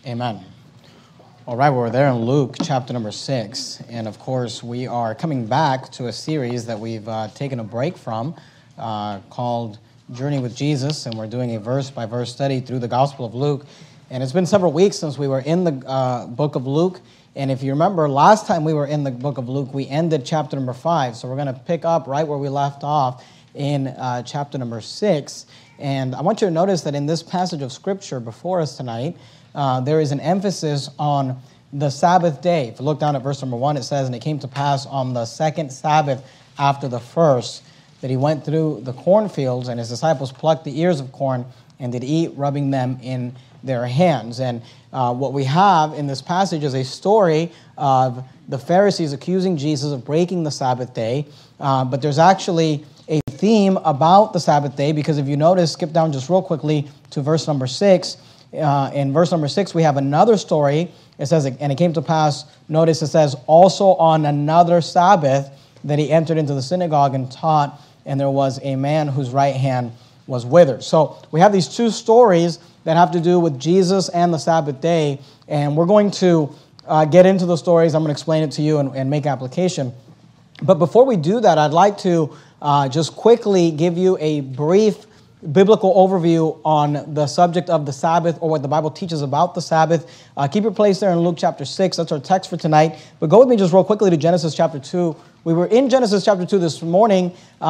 Amen. All right, we're there in Luke chapter number 6. And of course, we are coming back to a series that we've taken a break from called Journey with Jesus. And we're doing a verse-by-verse study through the Gospel of Luke. And it's been several weeks since we were in the book of Luke. And if you remember, last time we were in the book of Luke, we ended chapter number 5. So we're going to pick up right where we left off in chapter number 6. And I want you to notice that in this passage of Scripture before us tonight, there is an emphasis on the Sabbath day. If you look down at verse number 1, it says, "And it came to pass on the second Sabbath after the first, that he went through the cornfields, and his disciples plucked the ears of corn, and did eat, rubbing them in their hands." And what we have in this passage is a story of the Pharisees accusing Jesus of breaking the Sabbath day. But there's actually a theme about the Sabbath day, because if you notice, skip down just real quickly to verse number 6. In verse number 6, we have another story. It says, "And it came to pass," notice it says, "also on another Sabbath, that he entered into the synagogue and taught, and there was a man whose right hand was withered." So we have these two stories that have to do with Jesus and the Sabbath day, and we're going to get into the stories. I'm going to explain it to you and make application. But before we do that, I'd like to just quickly give you a brief biblical overview on the subject of the Sabbath, or what the Bible teaches about the Sabbath. Keep your place there in Luke chapter 6. That's our text for tonight. But go with me just real quickly to Genesis chapter 2. We were in Genesis chapter 2 this morning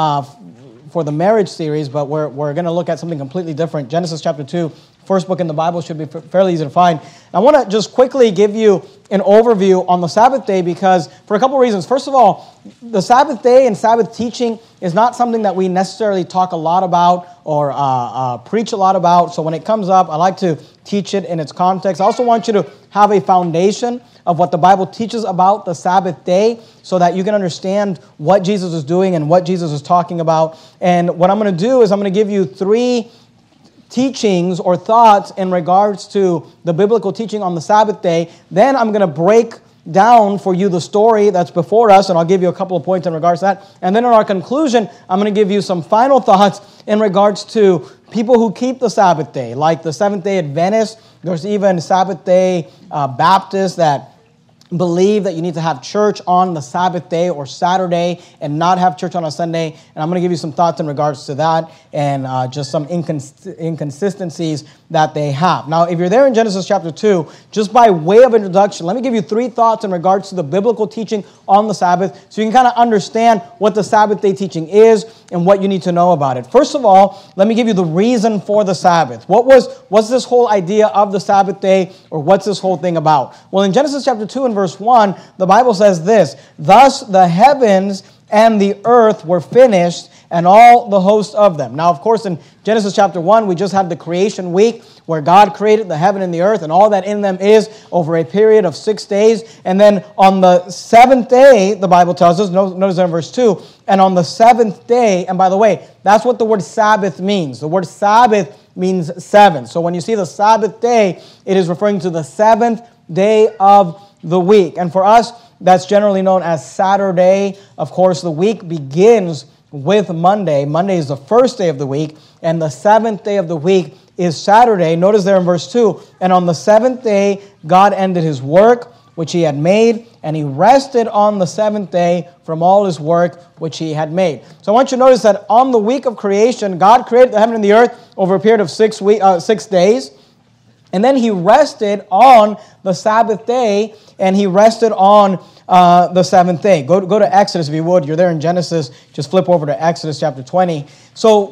for the marriage series, but we're going to look at something completely different. Genesis chapter 2, first book in the Bible, should be fairly easy to find. I want to just quickly give you an overview on the Sabbath day, because for a couple of reasons. First of all, the Sabbath day and Sabbath teaching is not something that we necessarily talk a lot about or preach a lot about. So when it comes up, I like to teach it in its context. I also want you to have a foundation of what the Bible teaches about the Sabbath day, so that you can understand what Jesus is doing and what Jesus is talking about. And what I'm going to do is I'm going to give you 3 teachings or thoughts in regards to the biblical teaching on the Sabbath day. Then I'm going to break down for you the story that's before us, and I'll give you a couple of points in regards to that. And then in our conclusion, I'm going to give you some final thoughts in regards to people who keep the Sabbath day, like the Seventh-day Adventists. There's even Sabbath day Baptists that believe that you need to have church on the Sabbath day or Saturday and not have church on a Sunday. And I'm going to give you some thoughts in regards to that, and just some inconsistencies that they have. Now, if you're there in Genesis chapter 2, just by way of introduction, let me give you 3 thoughts in regards to the biblical teaching on the Sabbath, so you can kind of understand what the Sabbath day teaching is and what you need to know about it. First of all, let me give you the reason for the Sabbath. What's this whole idea of the Sabbath day, or what's this whole thing about? Well, in Genesis chapter 2 and verse 1, the Bible says this: "Thus the heavens and the earth were finished, and all the host of them." Now, of course, in Genesis chapter 1, we just had the creation week, where God created the heaven and the earth and all that in them is over a period of 6 days. And then on the 7th day, the Bible tells us, notice in verse 2, "And on the 7th day," and by the way, that's what the word Sabbath means. The word Sabbath means 7. So when you see the Sabbath day, it is referring to the 7th day of the week. And for us, that's generally known as Saturday. Of course, the week begins with Monday. Monday is the first day of the week, and the 7th day of the week is Saturday. Notice there in verse 2, "And on the 7th day, God ended his work, which he had made, and he rested on the 7th day from all his work, which he had made." So I want you to notice that on the week of creation, God created the heaven and the earth over a period of 6 days. And then he rested on the Sabbath day, and he rested on the 7th day. Go to Exodus, if you would. You're there in Genesis. Just flip over to Exodus chapter 20. So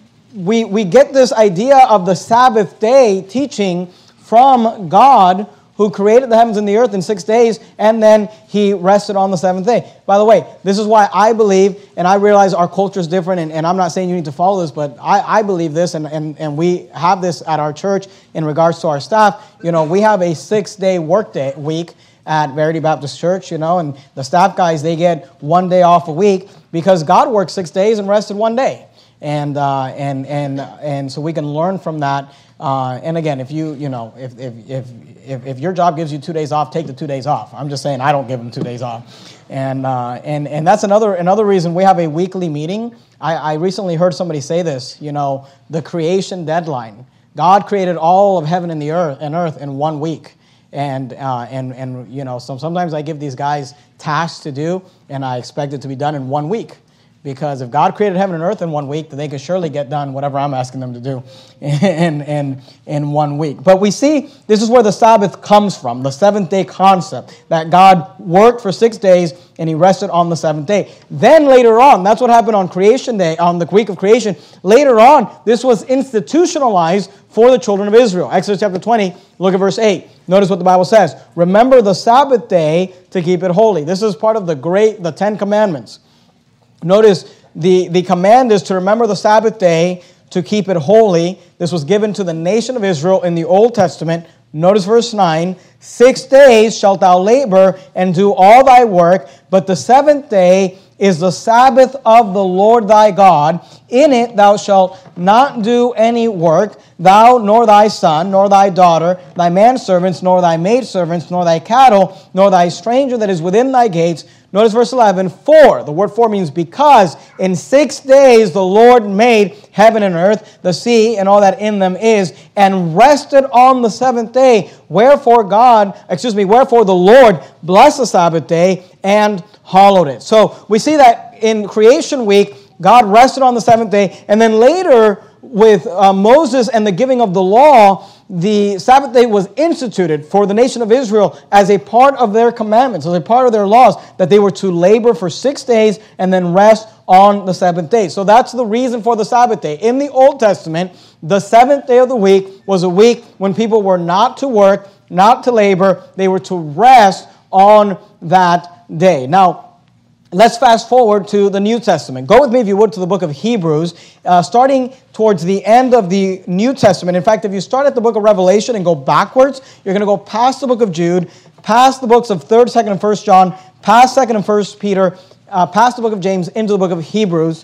we get this idea of the Sabbath day teaching from God, who created the heavens and the earth in 6 days, and then he rested on the 7th day. By the way, this is why I believe, and I realize our culture is different, and I'm not saying you need to follow this, but I believe this, and we have this at our church in regards to our staff. You know, we have a 6-day week at Verity Baptist Church, and the staff guys, they get 1 day off a week, because God worked 6 days and rested 1 day. And so we can learn from that. And again, if if your job gives you 2 days off, take the 2 days off. I'm just saying I don't give them 2 days off. And that's another reason we have a weekly meeting. I recently heard somebody say this, the creation deadline God created all of heaven and the earth in 1 week. And sometimes I give these guys tasks to do, and I expect it to be done in 1 week. Because if God created heaven and earth in 1 week, then they can surely get done whatever I'm asking them to do in 1 week. But we see this is where the Sabbath comes from, the seventh-day concept, that God worked for 6 days and he rested on the seventh day. Then later on, that's what happened on creation day, on the week of creation. Later on, this was institutionalized for the children of Israel. Exodus chapter 20, look at verse 8. Notice what the Bible says. Remember the Sabbath day to keep it holy. This is part of the 10 Commandments. Notice the command is to remember the Sabbath day to keep it holy. This was given to the nation of Israel in the Old Testament. Notice verse 9. 6 days shalt thou labor and do all thy work, but the seventh day is the Sabbath of the Lord thy God. In it thou shalt not do any work, thou nor thy son, nor thy daughter, thy manservants, nor thy maidservants, nor thy cattle, nor thy stranger that is within thy gates. Notice verse 11, for, the word for means because, in 6 days the Lord made heaven and earth, the sea, and all that in them is, and rested on the seventh day. Wherefore the Lord blessed the Sabbath day and hallowed it. So we see that in creation week, God rested on the seventh day, and then later with Moses and the giving of the law, the Sabbath day was instituted for the nation of Israel as a part of their commandments, as a part of their laws, that they were to labor for 6 days and then rest on the seventh day. So that's the reason for the Sabbath day. In the Old Testament, the seventh day of the week was a week when people were not to work, not to labor. They were to rest on that day. Now, let's fast forward to the New Testament. Go with me, if you would, to the book of Hebrews, starting towards the end of the New Testament. In fact, if you start at the book of Revelation and go backwards, you're going to go past the book of Jude, past the books of 3rd, 2nd, and 1st John, past 2nd and 1st Peter, past the book of James, into the book of Hebrews.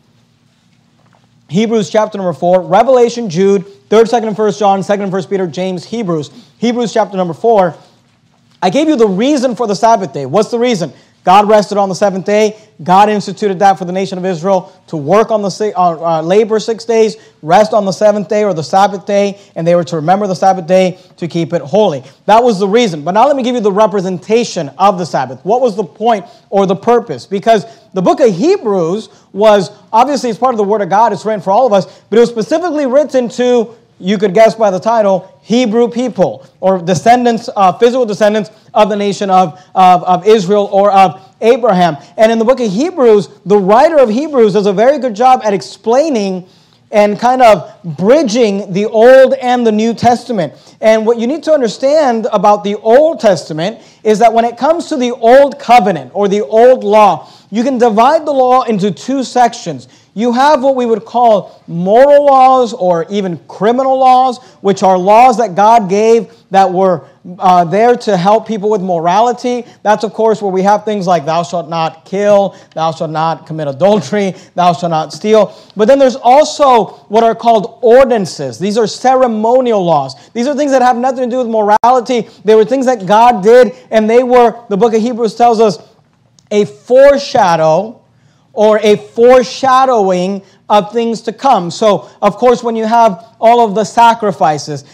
Hebrews chapter number 4, Revelation, Jude, 3rd, 2nd, and 1st John, 2nd and 1st Peter, James, Hebrews. Hebrews chapter number 4. I gave you the reason for the Sabbath day. What's the reason? God rested on the seventh day. God instituted that for the nation of Israel to work on the labor 6 days, rest on the seventh day or the Sabbath day, and they were to remember the Sabbath day to keep it holy. That was the reason. But now let me give you the representation of the Sabbath. What was the point or the purpose? Because the book of Hebrews was, obviously it's part of the Word of God, it's written for all of us, but it was specifically written to, you could guess by the title, Hebrew people, or descendants, physical descendants of the nation of Israel or of Abraham. And in the book of Hebrews, the writer of Hebrews does a very good job at explaining and kind of bridging the Old and the New Testament. And what you need to understand about the Old Testament is that when it comes to the Old Covenant or the Old Law, you can divide the law into two sections. You have what we would call moral laws or even criminal laws, which are laws that God gave that were there to help people with morality. That's, of course, where we have things like thou shalt not kill, thou shalt not commit adultery, thou shalt not steal. But then there's also what are called ordinances. These are ceremonial laws. These are things that have nothing to do with morality. They were things that God did, and they were, the book of Hebrews tells us, a foreshadow or a foreshadowing of things to come. So, of course, when you have all of the sacrifices,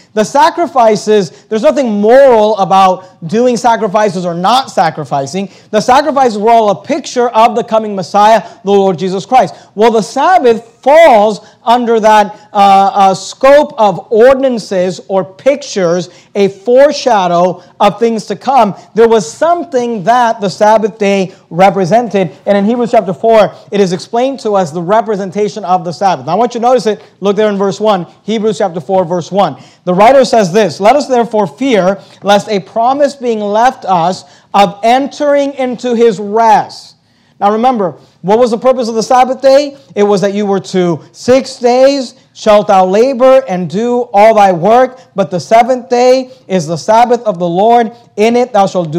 there's nothing moral about doing sacrifices or not sacrificing. The sacrifices were all a picture of the coming Messiah, the Lord Jesus Christ. Well, the Sabbath falls under that scope of ordinances or pictures, a foreshadow of things to come. There was something that the Sabbath day represented, and in Hebrews chapter 4, it is explained to us the representation of the Sabbath. Now, I want you to notice it. Look there in verse 1, Hebrews chapter 4, verse 1. The writer says this, "Let us therefore fear, lest a promise being left us of entering into his rest." Now remember, what was the purpose of the Sabbath day? It was that you were to 6 days shalt thou labor and do all thy work, but the seventh day is the Sabbath of the Lord. In it thou shalt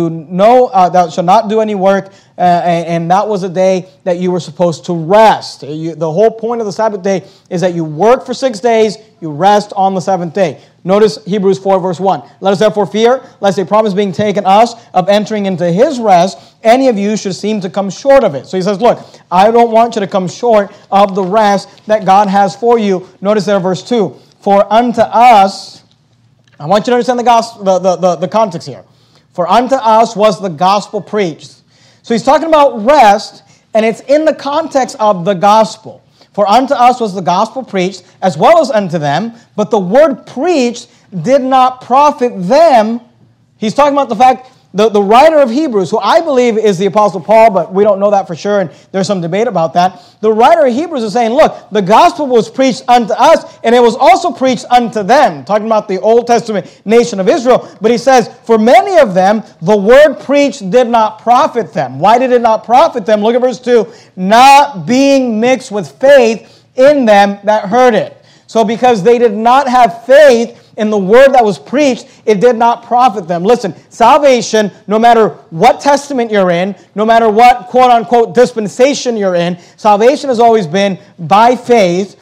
not do any work, and that was a day that you were supposed to rest. The whole point of the Sabbath day is that you work for 6 days, you rest on the seventh day. Notice Hebrews 4 verse 1. "Let us therefore fear, lest a promise being taken us of entering into his rest, any of you should seem to come short of it." So he says, look, I don't want you to come short of the rest that God has for you. Notice there verse 2. For unto us, I want you to understand the gospel, the context here. For unto us was the gospel preached. So he's talking about rest, and it's in the context of the gospel. For unto us was the gospel preached, as well as unto them, but the word preached did not profit them. He's talking about the fact, the writer of Hebrews, who I believe is the Apostle Paul, but we don't know that for sure, and there's some debate about that. The writer of Hebrews is saying, look, the gospel was preached unto us, and it was also preached unto them, talking about the Old Testament nation of Israel. But he says, for many of them, the word preached did not profit them. Why did it not profit them? Look at verse 2. Not being mixed with faith in them that heard it. So because they did not have faith in the word that was preached, it did not profit them. Listen, salvation, no matter what testament you're in, no matter what quote-unquote dispensation you're in, salvation has always been by faith,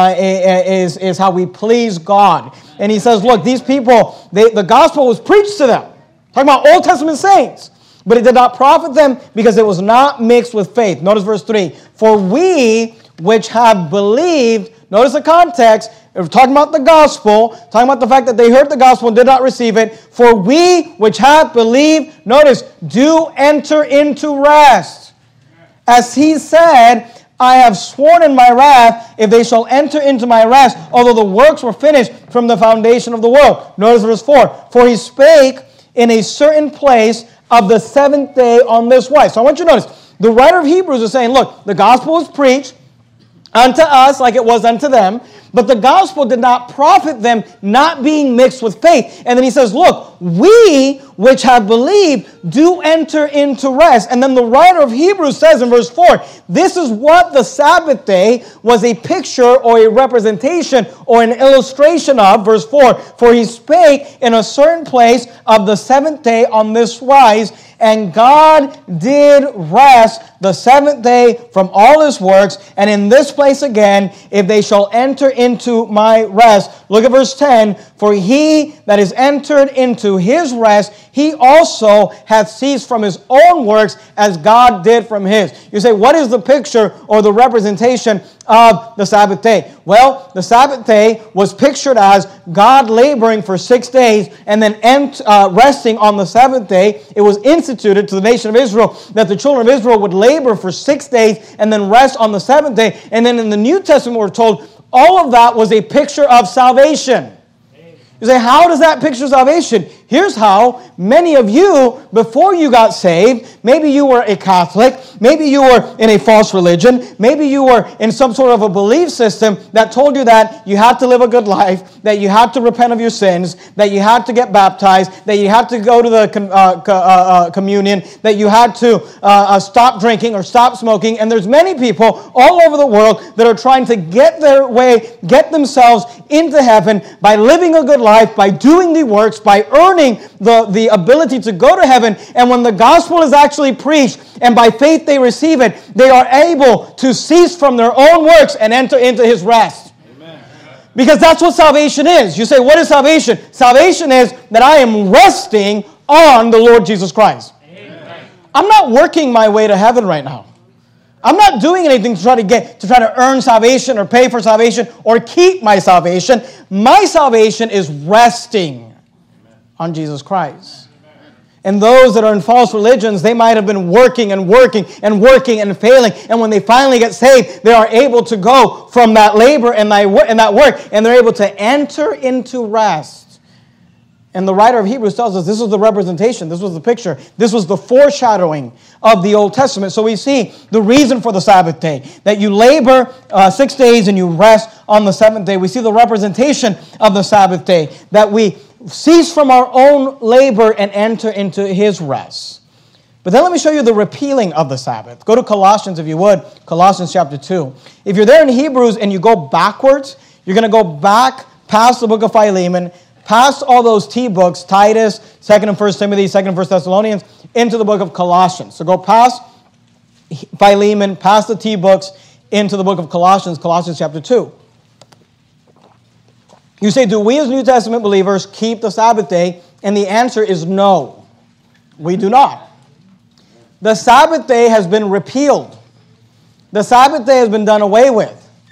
is how we please God. And he says, look, these people, the gospel was preached to them. Talking about Old Testament saints. But it did not profit them because it was not mixed with faith. Notice verse 3. For we which have believed, notice the context, we're talking about the gospel, talking about the fact that they heard the gospel and did not receive it. For we which have believed, notice, do enter into rest. As he said, I have sworn in my wrath, if they shall enter into my rest, although the works were finished from the foundation of the world. Notice verse 4. For he spake in a certain place of the seventh day on this wise. So I want you to notice, the writer of Hebrews is saying, look, the gospel was preached unto us like it was unto them, but the gospel did not profit them, not being mixed with faith. And then he says, look, we which have believed do enter into rest. And then the writer of Hebrews says in verse 4, this is what the Sabbath day was a picture or a representation or an illustration of. Verse 4, for he spake in a certain place of the seventh day on this wise, and God did rest the seventh day from all his works. And in this place again, if they shall enter into my rest. Look at verse 10. For he that is entered into his rest, he also hath ceased from his own works as God did from his. You say, what is the picture or the representation of the Sabbath day? Well, the Sabbath day was pictured as God laboring for 6 days and then resting on the seventh day. It was instituted to the nation of Israel that the children of Israel would labor for 6 days and then rest on the seventh day. And then in the New Testament we're told all of that was a picture of salvation. You say, how does that picture salvation? Here's how. Many of you, before you got saved, maybe you were a Catholic, maybe you were in a false religion, maybe you were in some sort of a belief system that told you that you had to live a good life, that you had to repent of your sins, that you had to get baptized, that you had to go to the communion, that you had to stop drinking or stop smoking. And there's many people all over the world that are trying to get get themselves into heaven by living a good life, by doing the works, by earning the ability to go to heaven. And when the gospel is actually preached and by faith they receive it, they are able to cease from their own works and enter into his rest. Amen. Because that's what salvation is. You say, what is salvation? Salvation is that I am resting on the Lord Jesus Christ. Amen. I'm not working my way to heaven right now. I'm not doing anything to try to earn salvation or pay for salvation or keep my salvation. My salvation is resting on Jesus Christ. And those that are in false religions, they might have been working and working and working and failing. And when they finally get saved, they are able to go from that labor and that work, and they're able to enter into rest. And the writer of Hebrews tells us this was the representation, this was the picture, this was the foreshadowing of the Old Testament. So we see the reason for the Sabbath day, that you labor 6 days and you rest on the seventh day. We see the representation of the Sabbath day, that we cease from our own labor and enter into his rest. But then let me show you the repealing of the Sabbath. Go to Colossians, if you would, Colossians chapter 2. If you're there in Hebrews and you go backwards, you're going to go back past the book of Philemon, past all those T books, Titus, 2nd and 1st Timothy, 2nd and 1st Thessalonians, into the book of Colossians. So go past Philemon, past the T books, into the book of Colossians, Colossians chapter 2. You say, do we as New Testament believers keep the Sabbath day? And the answer is no. We do not. The Sabbath day has been repealed. The Sabbath day has been done away with.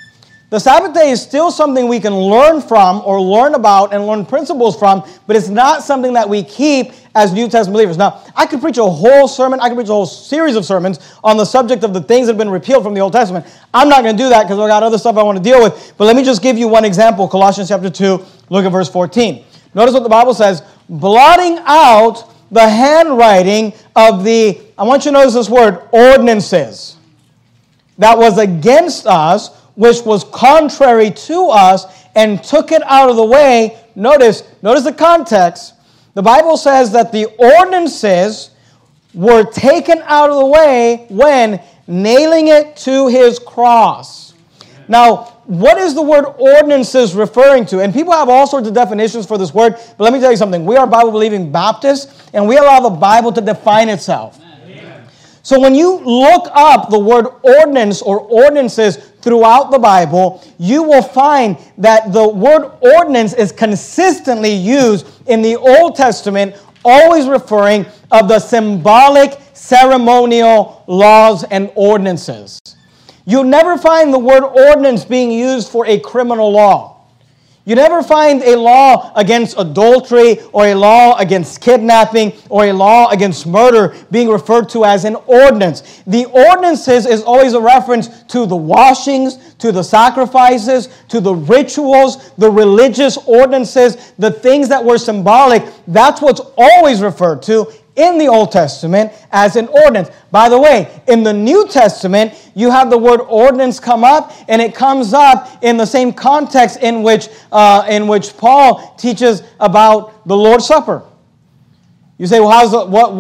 The Sabbath day is still something we can learn from or learn about and learn principles from, but it's not something that we keep as New Testament believers. Now, I could preach a whole sermon, I could preach a whole series of sermons on the subject of the things that have been repealed from the Old Testament. I'm not going to do that because I've got other stuff I want to deal with, but let me just give you one example. Colossians chapter 2, look at verse 14. Notice what the Bible says, blotting out the handwriting of the, I want you to notice this word, ordinances, that was against us, which was contrary to us, and took it out of the way. Notice the context. The Bible says that the ordinances were taken out of the way when nailing it to his cross. Now, what is the word ordinances referring to? And people have all sorts of definitions for this word, but let me tell you something. We are Bible-believing Baptists, and we allow the Bible to define itself. So when you look up the word ordinance or ordinances throughout the Bible, you will find that the word ordinance is consistently used in the Old Testament, always referring of the symbolic ceremonial laws and ordinances. You'll never find the word ordinance being used for a criminal law. You never find a law against adultery or a law against kidnapping or a law against murder being referred to as an ordinance. The ordinances is always a reference to the washings, to the sacrifices, to the rituals, the religious ordinances, the things that were symbolic. That's what's always referred to in the Old Testament as an ordinance. By the way, in the New Testament, you have the word ordinance come up, and it comes up in the same context in which Paul teaches about the Lord's Supper. You say, well,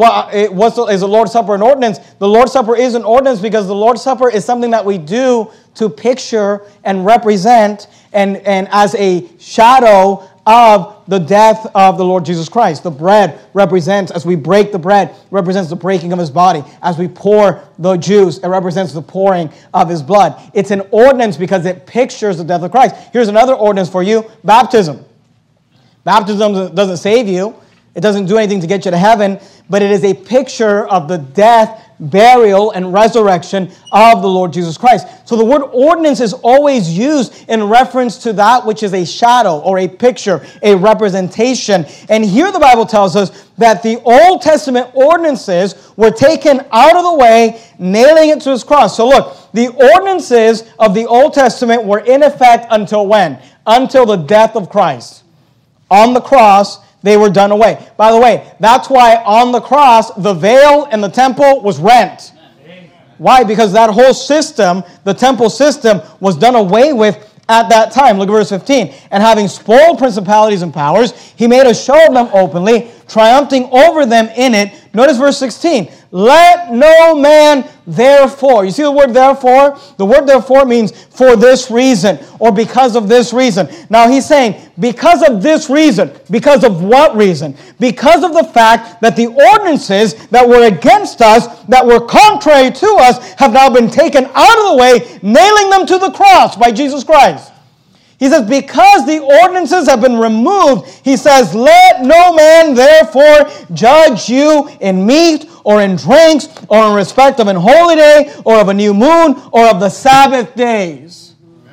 is the Lord's Supper an ordinance? The Lord's Supper is an ordinance because the Lord's Supper is something that we do to picture and represent and as a shadow of the death of the Lord Jesus Christ. The bread represents, as we break the bread, represents the breaking of his body. As we pour the juice, it represents the pouring of his blood. It's an ordinance because it pictures the death of Christ. Here's another ordinance for you, baptism. Baptism doesn't save you. It doesn't do anything to get you to heaven, but it is a picture of the death, burial, and resurrection of the Lord Jesus Christ. So the word ordinance is always used in reference to that which is a shadow or a picture, a representation. And here the Bible tells us that the Old Testament ordinances were taken out of the way, nailing it to his cross. So look, the ordinances of the Old Testament were in effect until when? Until the death of Christ. On the cross, they were done away. By the way, that's why on the cross, the veil in the temple was rent. Why? Because that whole system, the temple system, was done away with at that time. Look at verse 15. And having spoiled principalities and powers, he made a show of them openly, triumphing over them in it. Notice verse 16. Let no man therefore. You see the word therefore? The word therefore means for this reason or because of this reason. Now he's saying because of this reason. Because of what reason? Because of the fact that the ordinances that were against us, that were contrary to us, have now been taken out of the way, nailing them to the cross by Jesus Christ. He says, because the ordinances have been removed, he says, let no man therefore judge you in meat or in drinks or in respect of an holy day or of a new moon or of the Sabbath days.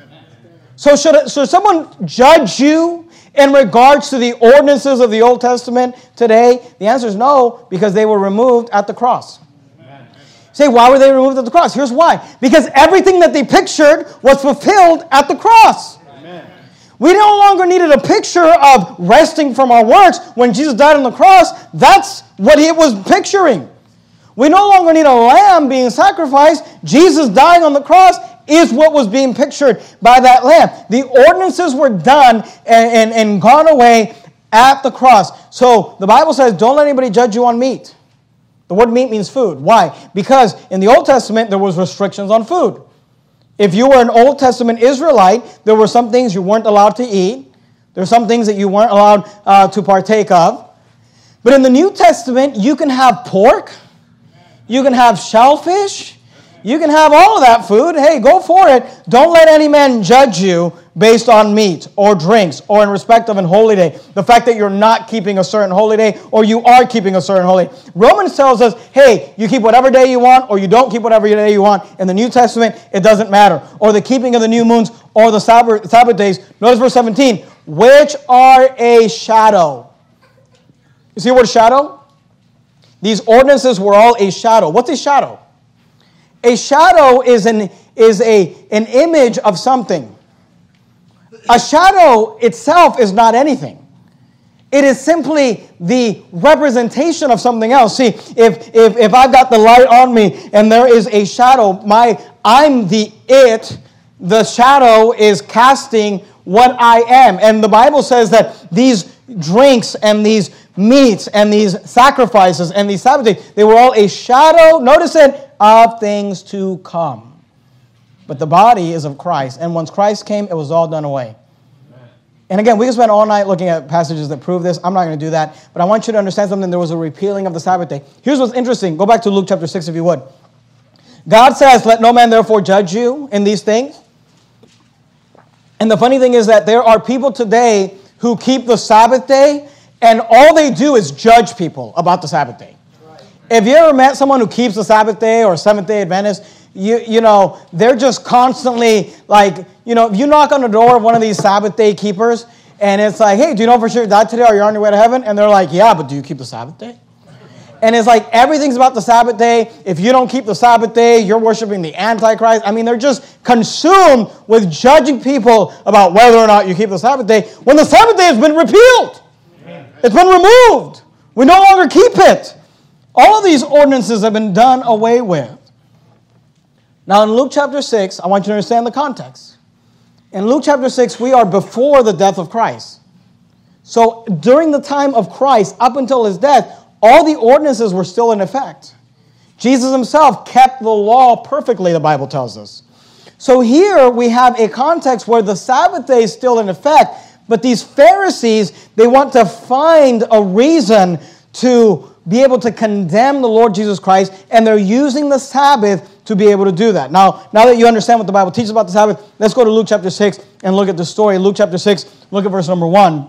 So should someone judge you in regards to the ordinances of the Old Testament today? The answer is no, because they were removed at the cross. Say, why were they removed at the cross? Here's why. Because everything that they pictured was fulfilled at the cross. We no longer needed a picture of resting from our works when Jesus died on the cross. That's what he was picturing. We no longer need a lamb being sacrificed. Jesus dying on the cross is what was being pictured by that lamb. The ordinances were done and gone away at the cross. So the Bible says, don't let anybody judge you on meat. The word meat means food. Why? Because in the Old Testament, there was restrictions on food. If you were an Old Testament Israelite, there were some things you weren't allowed to eat. There were some things that you weren't allowed to partake of. But in the New Testament, you can have pork. You can have shellfish. You can have all of that food. Hey, go for it. Don't let any man judge you based on meat or drinks or in respect of an holy day. The fact that you're not keeping a certain holy day or you are keeping a certain holy day. Romans tells us, hey, you keep whatever day you want or you don't keep whatever day you want. In the New Testament, it doesn't matter. Or the keeping of the new moons or the Sabbath days. Notice verse 17, which are a shadow. You see the word shadow? These ordinances were all a shadow. What's a shadow? A shadow is an image of something. A shadow itself is not anything. It is simply the representation of something else. See, if I've got the light on me and there is a shadow, I'm the it. The shadow is casting what I am. And the Bible says that these drinks and these meats and these sacrifices and these Sabbath days, they were all a shadow, notice it, of things to come. But the body is of Christ. And once Christ came, it was all done away. Amen. And again, we can spend all night looking at passages that prove this. I'm not going to do that. But I want you to understand something. There was a repealing of the Sabbath day. Here's what's interesting. Go back to Luke chapter 6 if you would. God says, let no man therefore judge you in these things. And the funny thing is that there are people today who keep the Sabbath day and all they do is judge people about the Sabbath day. Right. If you ever met someone who keeps the Sabbath day or Seventh-day Adventist, you know, they're just constantly like, you know, if you knock on the door of one of these Sabbath day keepers and it's like, hey, do you know for sure you died today or you're on your way to heaven? And they're like, yeah, but do you keep the Sabbath day? And it's like everything's about the Sabbath day. If you don't keep the Sabbath day, you're worshiping the Antichrist. I mean, they're just consumed with judging people about whether or not you keep the Sabbath day when the Sabbath day has been repealed. It's been removed. We no longer keep it. All of these ordinances have been done away with. Now in Luke chapter 6, I want you to understand the context. In Luke chapter 6, we are before the death of Christ. So during the time of Christ, up until his death, all the ordinances were still in effect. Jesus himself kept the law perfectly, the Bible tells us. So here we have a context where the Sabbath day is still in effect, but these Pharisees, they want to find a reason to be able to condemn the Lord Jesus Christ, and they're using the Sabbath to be able to do that. Now that you understand what the Bible teaches about the Sabbath, let's go to Luke chapter 6 and look at the story. Luke chapter 6, look at verse number 1.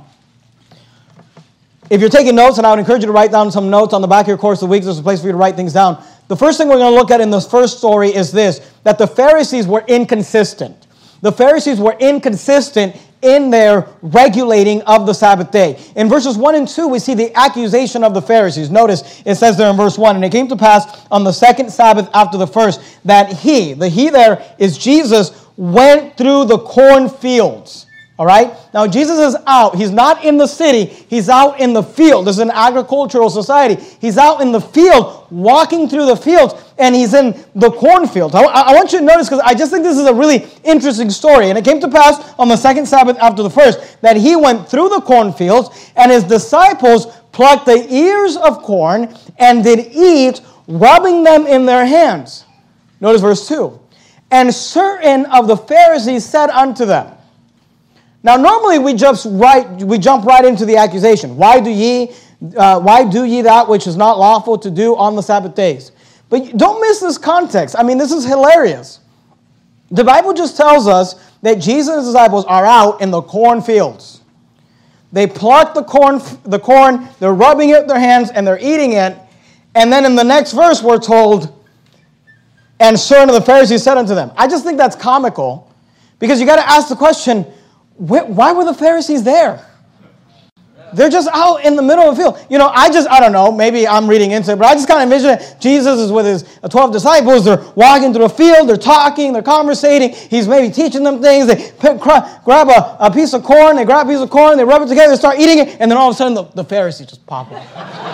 If you're taking notes, and I would encourage you to write down some notes on the back of your course of the week, there's a place for you to write things down. The first thing we're going to look at in this first story is this, that the Pharisees were inconsistent. The Pharisees were inconsistent in their regulating of the Sabbath day. In verses 1 and 2, we see the accusation of the Pharisees. Notice, it says there in verse 1, and it came to pass on the second Sabbath after the first, that the he there is Jesus, went through the cornfields. All right? Now, Jesus is out. He's not in the city. He's out in the field. This is an agricultural society. He's out in the field, walking through the fields, and he's in the cornfield. I want you to notice, because I just think this is a really interesting story. And it came to pass on the second Sabbath after the first, that he went through the cornfields, and his disciples plucked the ears of corn and did eat, rubbing them in their hands. Notice verse 2. And certain of the Pharisees said unto them. Now, normally we jump right into the accusation. Why do ye that which is not lawful to do on the Sabbath days? But don't miss this context. I mean, this is hilarious. The Bible just tells us that Jesus' disciples are out in the cornfields. They pluck the corn, they're rubbing it with their hands, and they're eating it. And then in the next verse, we're told, and certain of the Pharisees said unto them. I just think that's comical, because you got to ask the question, why were the Pharisees there? They're just out in the middle of the field. You know, I don't know, maybe I'm reading into it, but I just kind of envision it. Jesus is with his 12 disciples. They're walking through the field. They're talking. They're conversating. He's maybe teaching them things. They grab a piece of corn. They grab a piece of corn. They rub it together. They start eating it. And then all of a sudden, the Pharisees just pop up.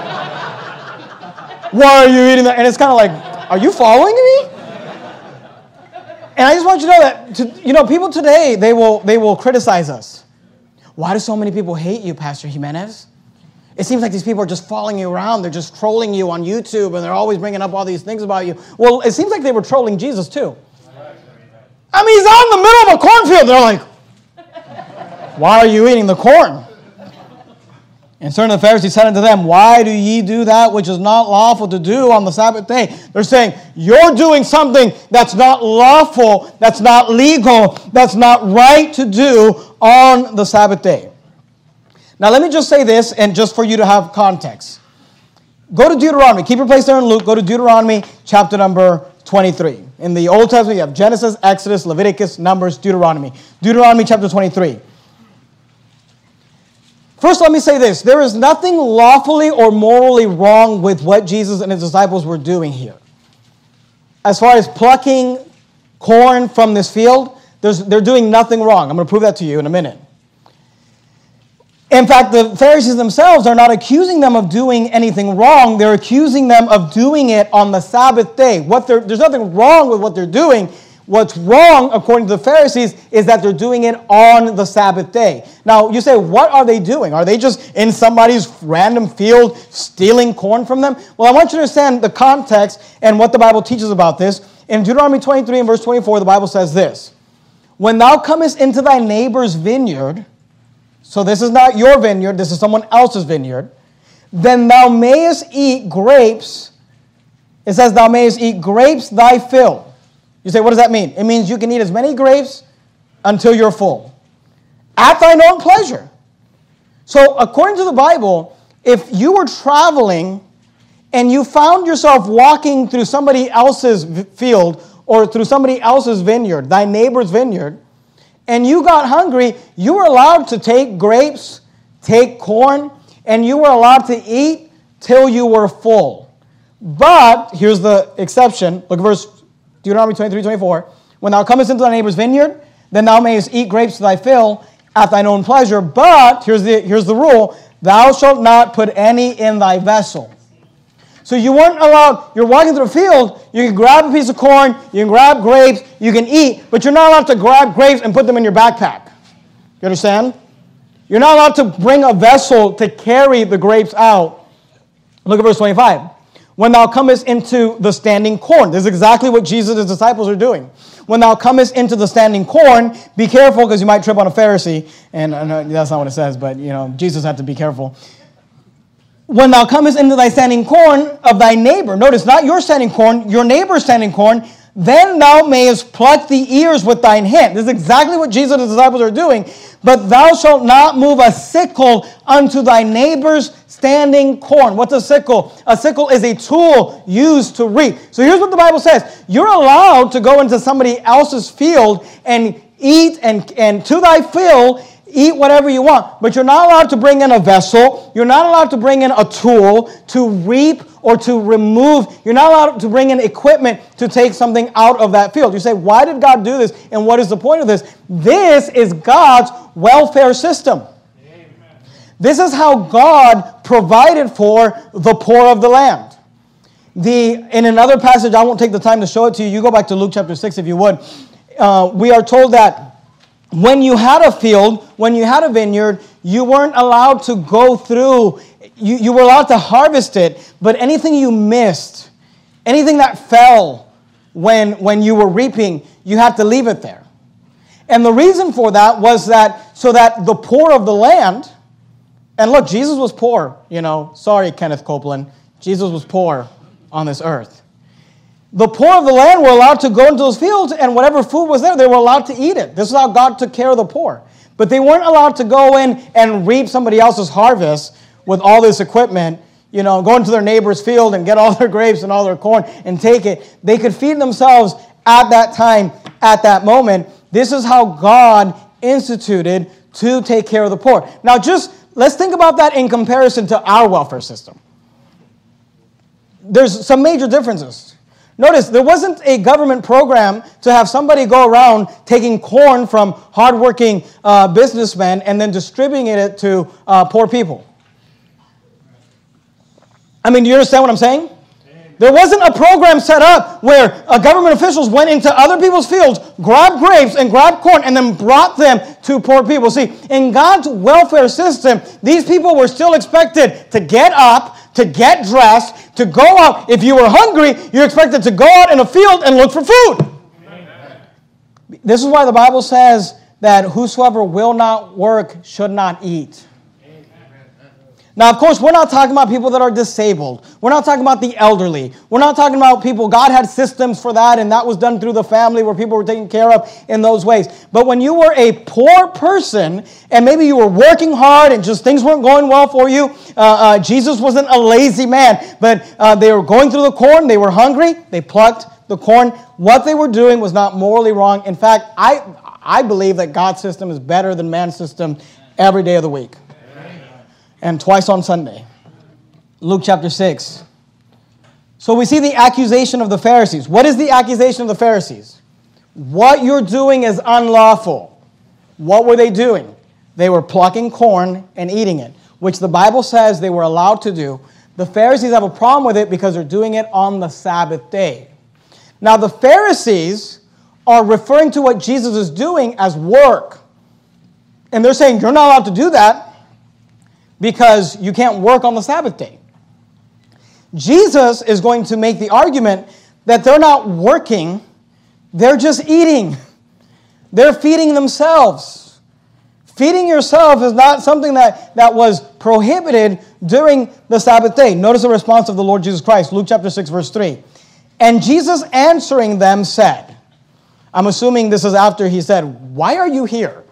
Why are you eating that? And it's kind of like, are you following me? And I just want you to know that, people today, they will criticize us. Why do so many people hate you, Pastor Jimenez? It seems like these people are just following you around. They're just trolling you on YouTube, and they're always bringing up all these things about you. Well, it seems like they were trolling Jesus, too. I mean, he's out in the middle of a cornfield. They're like, why are you eating the corn? And certain of the Pharisees said unto them, why do ye do that which is not lawful to do on the Sabbath day? They're saying, you're doing something that's not lawful, that's not legal, that's not right to do on the Sabbath day. Now let me just say this, and just for you to have context. Go to Deuteronomy. Keep your place there in Luke. Go to Deuteronomy chapter number 23. In the Old Testament, you have Genesis, Exodus, Leviticus, Numbers, Deuteronomy. Deuteronomy chapter 23. First, let me say this. There is nothing lawfully or morally wrong with what Jesus and his disciples were doing here. As far as plucking corn from this field, they're doing nothing wrong. I'm going to prove that to you in a minute. In fact, the Pharisees themselves are not accusing them of doing anything wrong. They're accusing them of doing it on the Sabbath day. There's nothing wrong with what they're doing. What's wrong, according to the Pharisees, is that they're doing it on the Sabbath day. Now, you say, what are they doing? Are they just in somebody's random field stealing corn from them? Well, I want you to understand the context and what the Bible teaches about this. In Deuteronomy 23 and verse 24, the Bible says this. When thou comest into thy neighbor's vineyard, so this is not your vineyard, this is someone else's vineyard, then thou mayest eat grapes. It says thou mayest eat grapes thy fill. You say, what does that mean? It means you can eat as many grapes until you're full, at thine own pleasure. So according to the Bible, if you were traveling and you found yourself walking through somebody else's field or through somebody else's vineyard, thy neighbor's vineyard, and you got hungry, you were allowed to take grapes, take corn, and you were allowed to eat till you were full. But, here's the exception. Look at verse Deuteronomy 23:24. When thou comest into thy neighbor's vineyard, then thou mayest eat grapes to thy fill at thine own pleasure. But, here's the rule, thou shalt not put any in thy vessel. So you weren't allowed, you're walking through a field, you can grab a piece of corn, you can grab grapes, you can eat, but you're not allowed to grab grapes and put them in your backpack. You understand? You're not allowed to bring a vessel to carry the grapes out. Look at verse 25. When thou comest into the standing corn. This is exactly what Jesus and his disciples are doing. When thou comest into the standing corn, be careful because you might trip on a Pharisee. And that's not what it says, but Jesus had to be careful. When thou comest into thy standing corn of thy neighbor. Notice, not your standing corn, your neighbor's standing corn. Then thou mayest pluck the ears with thine hand. This is exactly what Jesus and his disciples are doing. But thou shalt not move a sickle unto thy neighbor's standing corn. What's a sickle? A sickle is a tool used to reap. So here's what the Bible says. You're allowed to go into somebody else's field and eat and to thy fill, eat whatever you want. But you're not allowed to bring in a vessel. You're not allowed to bring in a tool to reap or to remove. You're not allowed to bring in equipment to take something out of that field. You say, why did God do this? And what is the point of this? This is God's welfare system. Amen. This is how God provided for the poor of the land. In another passage, I won't take the time to show it to you. You go back to Luke chapter 6 if you would. We are told that when you had a field, when you had a vineyard, you weren't allowed to go through. You were allowed to harvest it, but anything you missed, anything that fell when you were reaping, you had to leave it there. And the reason for that was that so that the poor of the land, and look, Jesus was poor, sorry, Kenneth Copeland, Jesus was poor on this earth. The poor of the land were allowed to go into those fields, and whatever food was there, they were allowed to eat it. This is how God took care of the poor. But they weren't allowed to go in and reap somebody else's harvest with all this equipment, go into their neighbor's field and get all their grapes and all their corn and take it. They could feed themselves at that time, at that moment. This is how God instituted to take care of the poor. Now, let's think about that in comparison to our welfare system. There's some major differences. Notice, there wasn't a government program to have somebody go around taking corn from hardworking businessmen and then distributing it to poor people. I mean, do you understand what I'm saying? There wasn't a program set up where government officials went into other people's fields, grabbed grapes and grabbed corn, and then brought them to poor people. See, in God's welfare system, these people were still expected to get up, to get dressed, to go out. If you were hungry, you're expected to go out in a field and look for food. Amen. This is why the Bible says that whosoever will not work should not eat. Now, of course, we're not talking about people that are disabled. We're not talking about the elderly. We're not talking about people, God had systems for that, and that was done through the family where people were taken care of in those ways. But when you were a poor person, and maybe you were working hard and just things weren't going well for you, Jesus wasn't a lazy man, but they were going through the corn, they were hungry, they plucked the corn. What they were doing was not morally wrong. In fact, I believe that God's system is better than man's system every day of the week. And twice on Sunday. Luke chapter 6. So we see the accusation of the Pharisees. What is the accusation of the Pharisees? What you're doing is unlawful. What were they doing? They were plucking corn and eating it, which the Bible says they were allowed to do. The Pharisees have a problem with it because they're doing it on the Sabbath day. Now the Pharisees are referring to what Jesus is doing as work. And they're saying, you're not allowed to do that, because you can't work on the Sabbath day. Jesus is going to make the argument that they're not working, they're just eating. They're feeding themselves. Feeding yourself is not something that was prohibited during the Sabbath day. Notice the response of the Lord Jesus Christ, Luke chapter 6, verse 3. And Jesus answering them said, I'm assuming this is after he said, why are you here?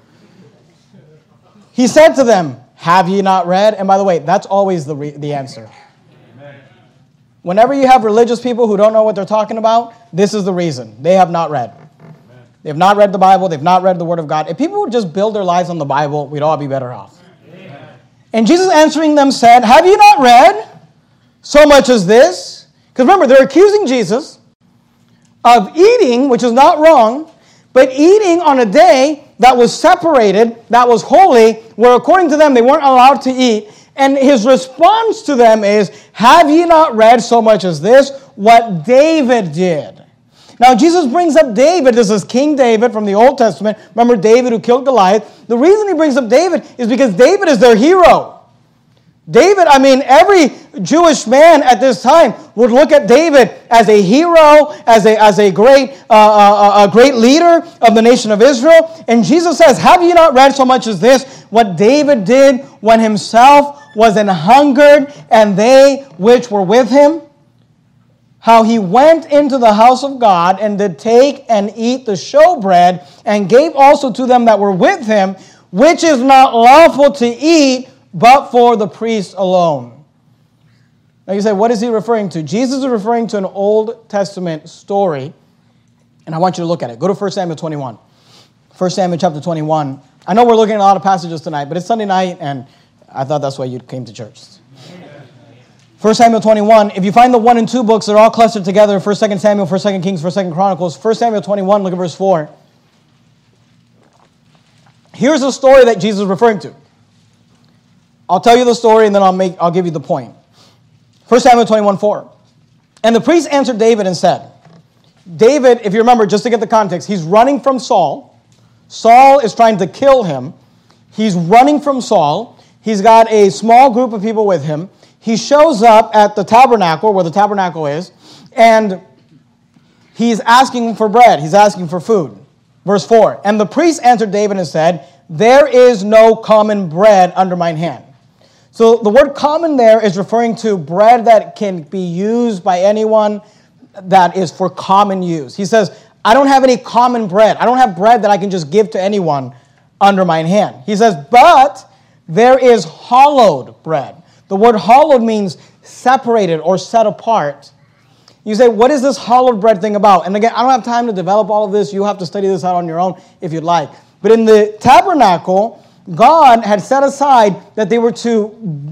He said to them, have ye not read? And by the way, that's always the answer. Amen. Whenever you have religious people who don't know what they're talking about, this is the reason. They have not read. Amen. They have not read the Bible. They've not read the Word of God. If people would just build their lives on the Bible, we'd all be better off. Amen. And Jesus answering them said, have you not read so much as this? Because remember, they're accusing Jesus of eating, which is not wrong, but eating on a day that was separated, that was holy, where according to them they weren't allowed to eat. And his response to them is, have ye not read so much as this, what David did? Now Jesus brings up David. This is King David from the Old Testament. Remember David who killed Goliath? The reason he brings up David is because David is their hero. David, every Jewish man at this time would look at David as a hero, as a great leader of the nation of Israel. And Jesus says, have you not read so much as this, what David did when himself was an hungered, and they which were with him? How he went into the house of God, and did take and eat the showbread, and gave also to them that were with him, which is not lawful to eat, but for the priests alone. Now you say, what is he referring to? Jesus is referring to an Old Testament story, and I want you to look at it. Go to 1 Samuel 21. 1 Samuel chapter 21. I know we're looking at a lot of passages tonight, but it's Sunday night, and I thought that's why you came to church. 1 Samuel 21. If you find the 1 and 2 books, they're all clustered together. 1 2 Samuel, 1 2 Kings, 1 2 Chronicles. 1 Samuel 21, look at verse 4. Here's the story that Jesus is referring to. I'll tell you the story and then I'll give you the point. 1 Samuel 21, 4. And the priest answered David and said, David, if you remember, just to get the context, he's running from Saul. Saul is trying to kill him. He's running from Saul. He's got a small group of people with him. He shows up at the tabernacle, where the tabernacle is, and he's asking for bread. He's asking for food. Verse 4. And the priest answered David and said, there is no common bread under mine hand. So the word common there is referring to bread that can be used by anyone that is for common use. He says, I don't have any common bread. I don't have bread that I can just give to anyone under mine hand. He says, but there is hallowed bread. The word hallowed means separated or set apart. You say, what is this hallowed bread thing about? And again, I don't have time to develop all of this. You have to study this out on your own if you'd like. But in the tabernacle, God had set aside that they were to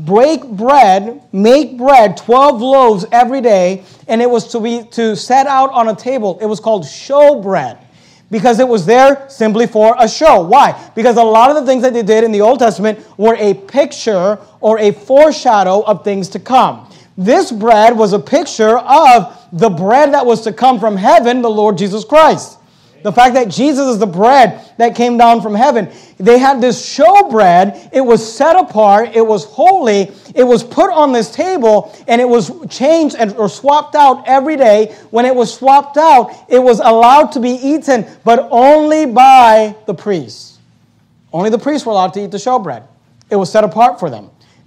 make bread, 12 loaves every day, and it was to set out on a table. It was called show bread, because it was there simply for a show. Why? Because a lot of the things that they did in the Old Testament were a picture or a foreshadow of things to come. This bread was a picture of the bread that was to come from heaven, the Lord Jesus Christ. The fact that Jesus is the bread that came down from heaven. They had this show bread. It was set apart. It was holy. It was put on this table, and it was changed or swapped out every day. When it was swapped out, it was allowed to be eaten, but only by the priests. Only the priests were allowed to eat the show bread. It was set apart for them.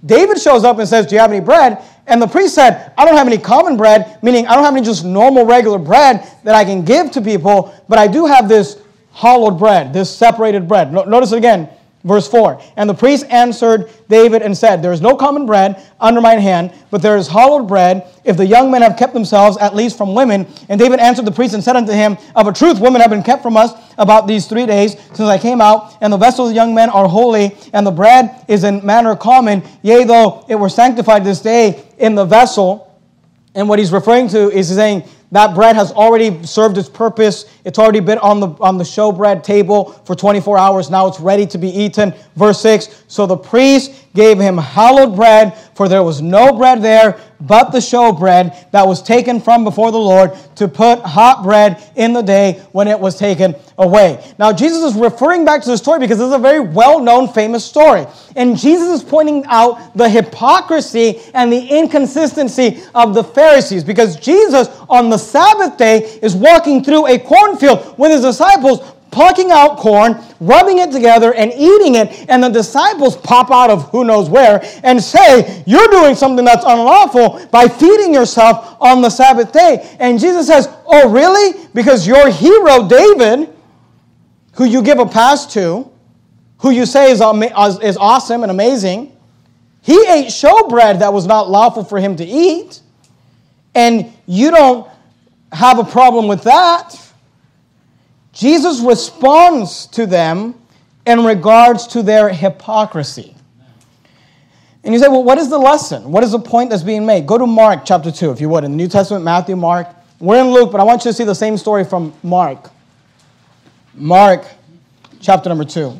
David shows up and says, do you have any bread? And the priest said, I don't have any common bread, meaning I don't have any just normal, regular bread that I can give to people, but I do have this hollowed bread, this separated bread. Notice it again, verse 4. And the priest answered David and said, there is no common bread under mine hand, but there is hollowed bread, if the young men have kept themselves, at least from women. And David answered the priest and said unto him, of a truth, women have been kept from us about these 3 days since I came out, and the vessels of the young men are holy, and the bread is in manner common, yea, though it were sanctified this day in the vessel. And what he's referring to is saying that bread has already served its purpose. It's already been on the showbread table for 24 hours. Now it's ready to be eaten. Verse 6, so the priest gave him hallowed bread, for there was no bread there but the showbread that was taken from before the Lord to put hot bread in the day when it was taken away. Now Jesus is referring back to the story because this is a very well-known, famous story. And Jesus is pointing out the hypocrisy and the inconsistency of the Pharisees, because Jesus on the Sabbath day is walking through a cornfield with his disciples, plucking out corn, rubbing it together, and eating it, and the disciples pop out of who knows where and say, you're doing something that's unlawful by feeding yourself on the Sabbath day. And Jesus says, oh, really? Because your hero, David, who you give a pass to, who you say is awesome and amazing, he ate showbread that was not lawful for him to eat, and you don't have a problem with that. Jesus responds to them in regards to their hypocrisy. And you say, well, what is the lesson? What is the point that's being made? Go to Mark chapter 2, if you would, in the New Testament, Matthew, Mark. We're in Luke, but I want you to see the same story from Mark. Mark chapter number 2.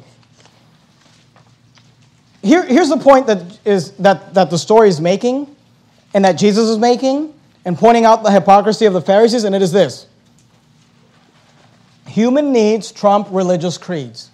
Here's the point that the story is making, and that Jesus is making, and pointing out the hypocrisy of the Pharisees, and it is this. Human needs trump religious creeds.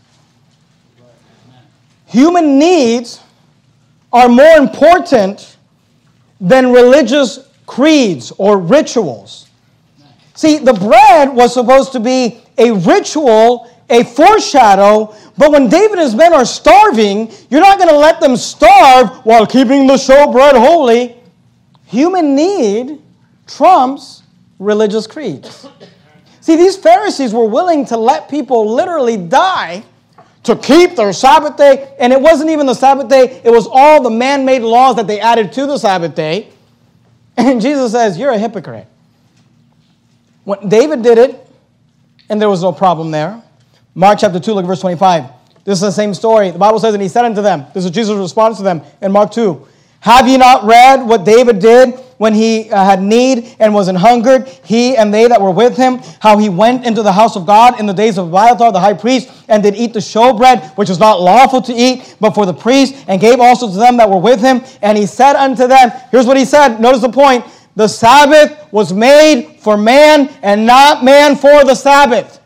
Human needs are more important than religious creeds or rituals. See, the bread was supposed to be a ritual, a foreshadow, but when David and his men are starving, you're not going to let them starve while keeping the showbread holy. Human need trumps religious creeds. See, these Pharisees were willing to let people literally die to keep their Sabbath day. And it wasn't even the Sabbath day. It was all the man-made laws that they added to the Sabbath day. And Jesus says, you're a hypocrite. When David did it, and there was no problem there. Mark chapter 2, look at verse 25. This is the same story. The Bible says, and he said unto them, this is Jesus' response to them in Mark 2. Have ye not read what David did when he had need and was an hungered, he and they that were with him, how he went into the house of God in the days of Abiathar the high priest, and did eat the showbread, which was not lawful to eat, but for the priest, and gave also to them that were with him. And he said unto them, here's what he said, notice the point, the Sabbath was made for man, and not man for the Sabbath.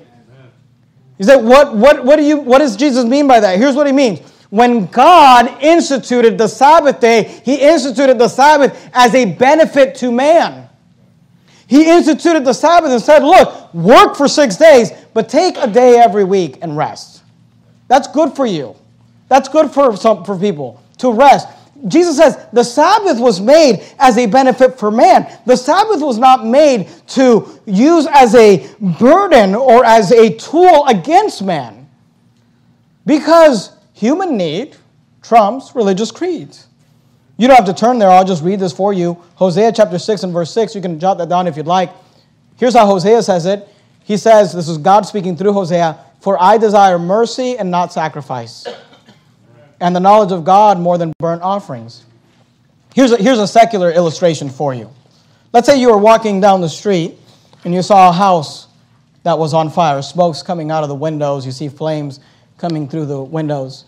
You say, what does Jesus mean by that? Here's what he means. When God instituted the Sabbath day, he instituted the Sabbath as a benefit to man. He instituted the Sabbath and said, look, work for 6 days, but take a day every week and rest. That's good for you. That's good for people to rest. Jesus says the Sabbath was made as a benefit for man. The Sabbath was not made to use as a burden or as a tool against man. Because human need trumps religious creeds. You don't have to turn there. I'll just read this for you. Hosea chapter 6 and verse 6. You can jot that down if you'd like. Here's how Hosea says it. He says, this is God speaking through Hosea, for I desire mercy and not sacrifice, and the knowledge of God more than burnt offerings. Here's a secular illustration for you. Let's say you were walking down the street and you saw a house that was on fire. Smoke's coming out of the windows. You see flames coming through the windows.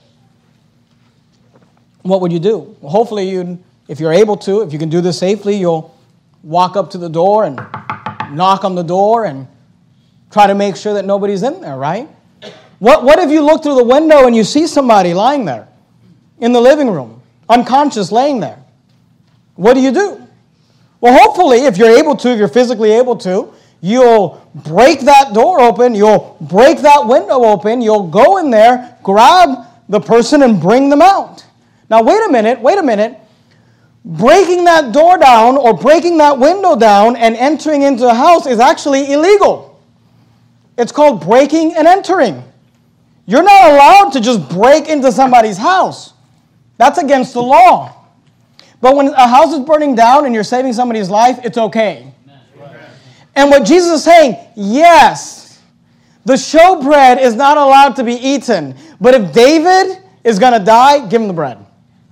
What would you do? Well, hopefully, if you're able to, if you can do this safely, you'll walk up to the door and knock on the door and try to make sure that nobody's in there, right? What if you look through the window and you see somebody lying there in the living room, unconscious, laying there? What do? Well, hopefully, if you're able to, if you're physically able to, you'll break that door open, you'll break that window open, you'll go in there, grab the person, and bring them out. Now, wait a minute. Breaking that door down or breaking that window down and entering into a house is actually illegal. It's called breaking and entering. You're not allowed to just break into somebody's house. That's against the law. But when a house is burning down and you're saving somebody's life, it's okay. Amen. And what Jesus is saying, yes, the showbread is not allowed to be eaten. But if David is going to die, give him the bread.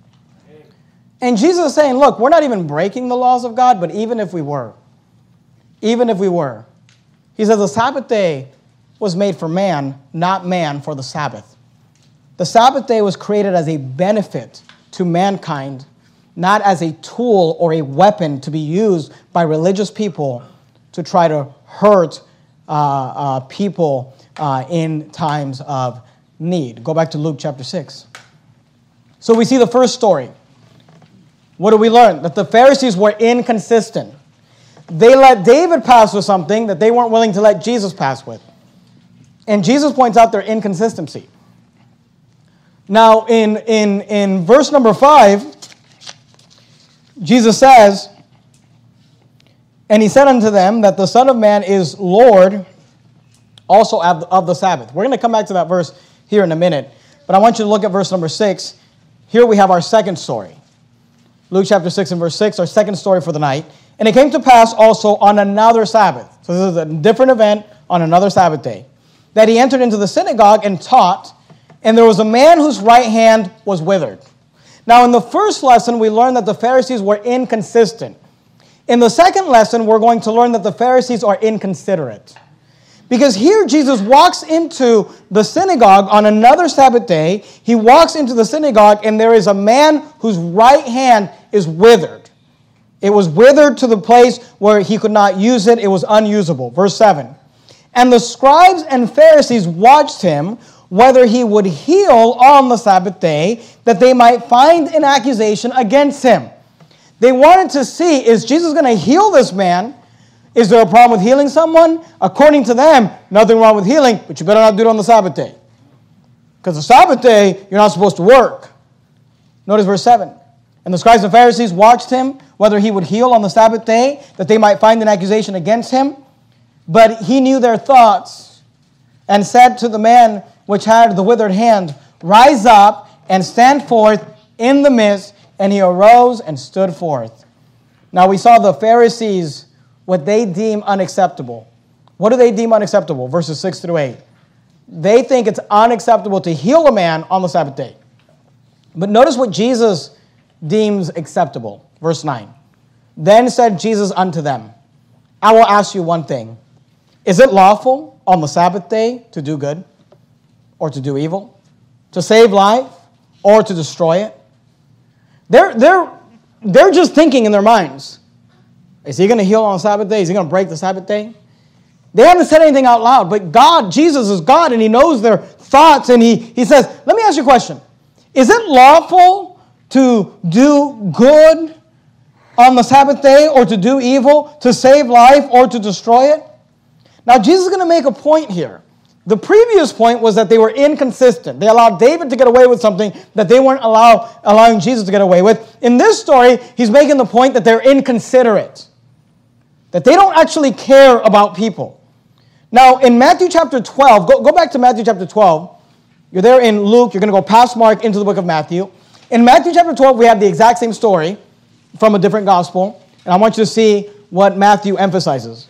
And Jesus is saying, look, we're not even breaking the laws of God, but even if we were, he says the Sabbath day was made for man, not man for the Sabbath. The Sabbath day was created as a benefit to mankind, not as a tool or a weapon to be used by religious people to try to hurt people in times of need. Go back to Luke chapter 6. So we see the first story. What do we learn? That the Pharisees were inconsistent. They let David pass with something that they weren't willing to let Jesus pass with. And Jesus points out their inconsistency. Now, in verse number 5, Jesus says, and he said unto them that the Son of Man is Lord also of the Sabbath. We're going to come back to that verse here in a minute. But I want you to look at verse number 6. Here we have our second story. Luke chapter 6 and verse 6, our second story for the night. And it came to pass also on another Sabbath. So this is a different event on another Sabbath day. That he entered into the synagogue and taught, and there was a man whose right hand was withered. Now in the first lesson, we learned that the Pharisees were inconsistent. In the second lesson, we're going to learn that the Pharisees are inconsiderate. Because here Jesus walks into the synagogue on another Sabbath day. He walks into the synagogue and there is a man whose right hand is withered. It was withered to the place where he could not use it. It was unusable. Verse 7. And the scribes and Pharisees watched him whether he would heal on the Sabbath day, that they might find an accusation against him. They wanted to see, is Jesus going to heal this man? Is there a problem with healing someone? According to them, nothing wrong with healing, but you better not do it on the Sabbath day. Because the Sabbath day, you're not supposed to work. Notice verse 7. And the scribes and Pharisees watched him, whether he would heal on the Sabbath day, that they might find an accusation against him. But he knew their thoughts, and said to the man which had the withered hand, rise up and stand forth in the midst. And he arose and stood forth. Now we saw the Pharisees, what they deem unacceptable. What do they deem unacceptable? Verses 6 through 8. They think it's unacceptable to heal a man on the Sabbath day. But notice what Jesus deems acceptable. Verse 9. Then said Jesus unto them, I will ask you one thing. Is it lawful on the Sabbath day to do good or to do evil? To save life or to destroy it? They're just thinking in their minds. Is he going to heal on the Sabbath day? Is he going to break the Sabbath day? They haven't said anything out loud, but God, Jesus is God, and he knows their thoughts, and he says, let me ask you a question. Is it lawful to do good on the Sabbath day or to do evil, to save life or to destroy it? Now, Jesus is going to make a point here. The previous point was that they were inconsistent. They allowed David to get away with something that they weren't allowing Jesus to get away with. In this story, he's making the point that they're inconsiderate, that they don't actually care about people. Now, in Matthew chapter 12, go back to Matthew chapter 12. You're there in Luke. You're going to go past Mark into the book of Matthew. In Matthew chapter 12, we have the exact same story from a different gospel. And I want you to see what Matthew emphasizes.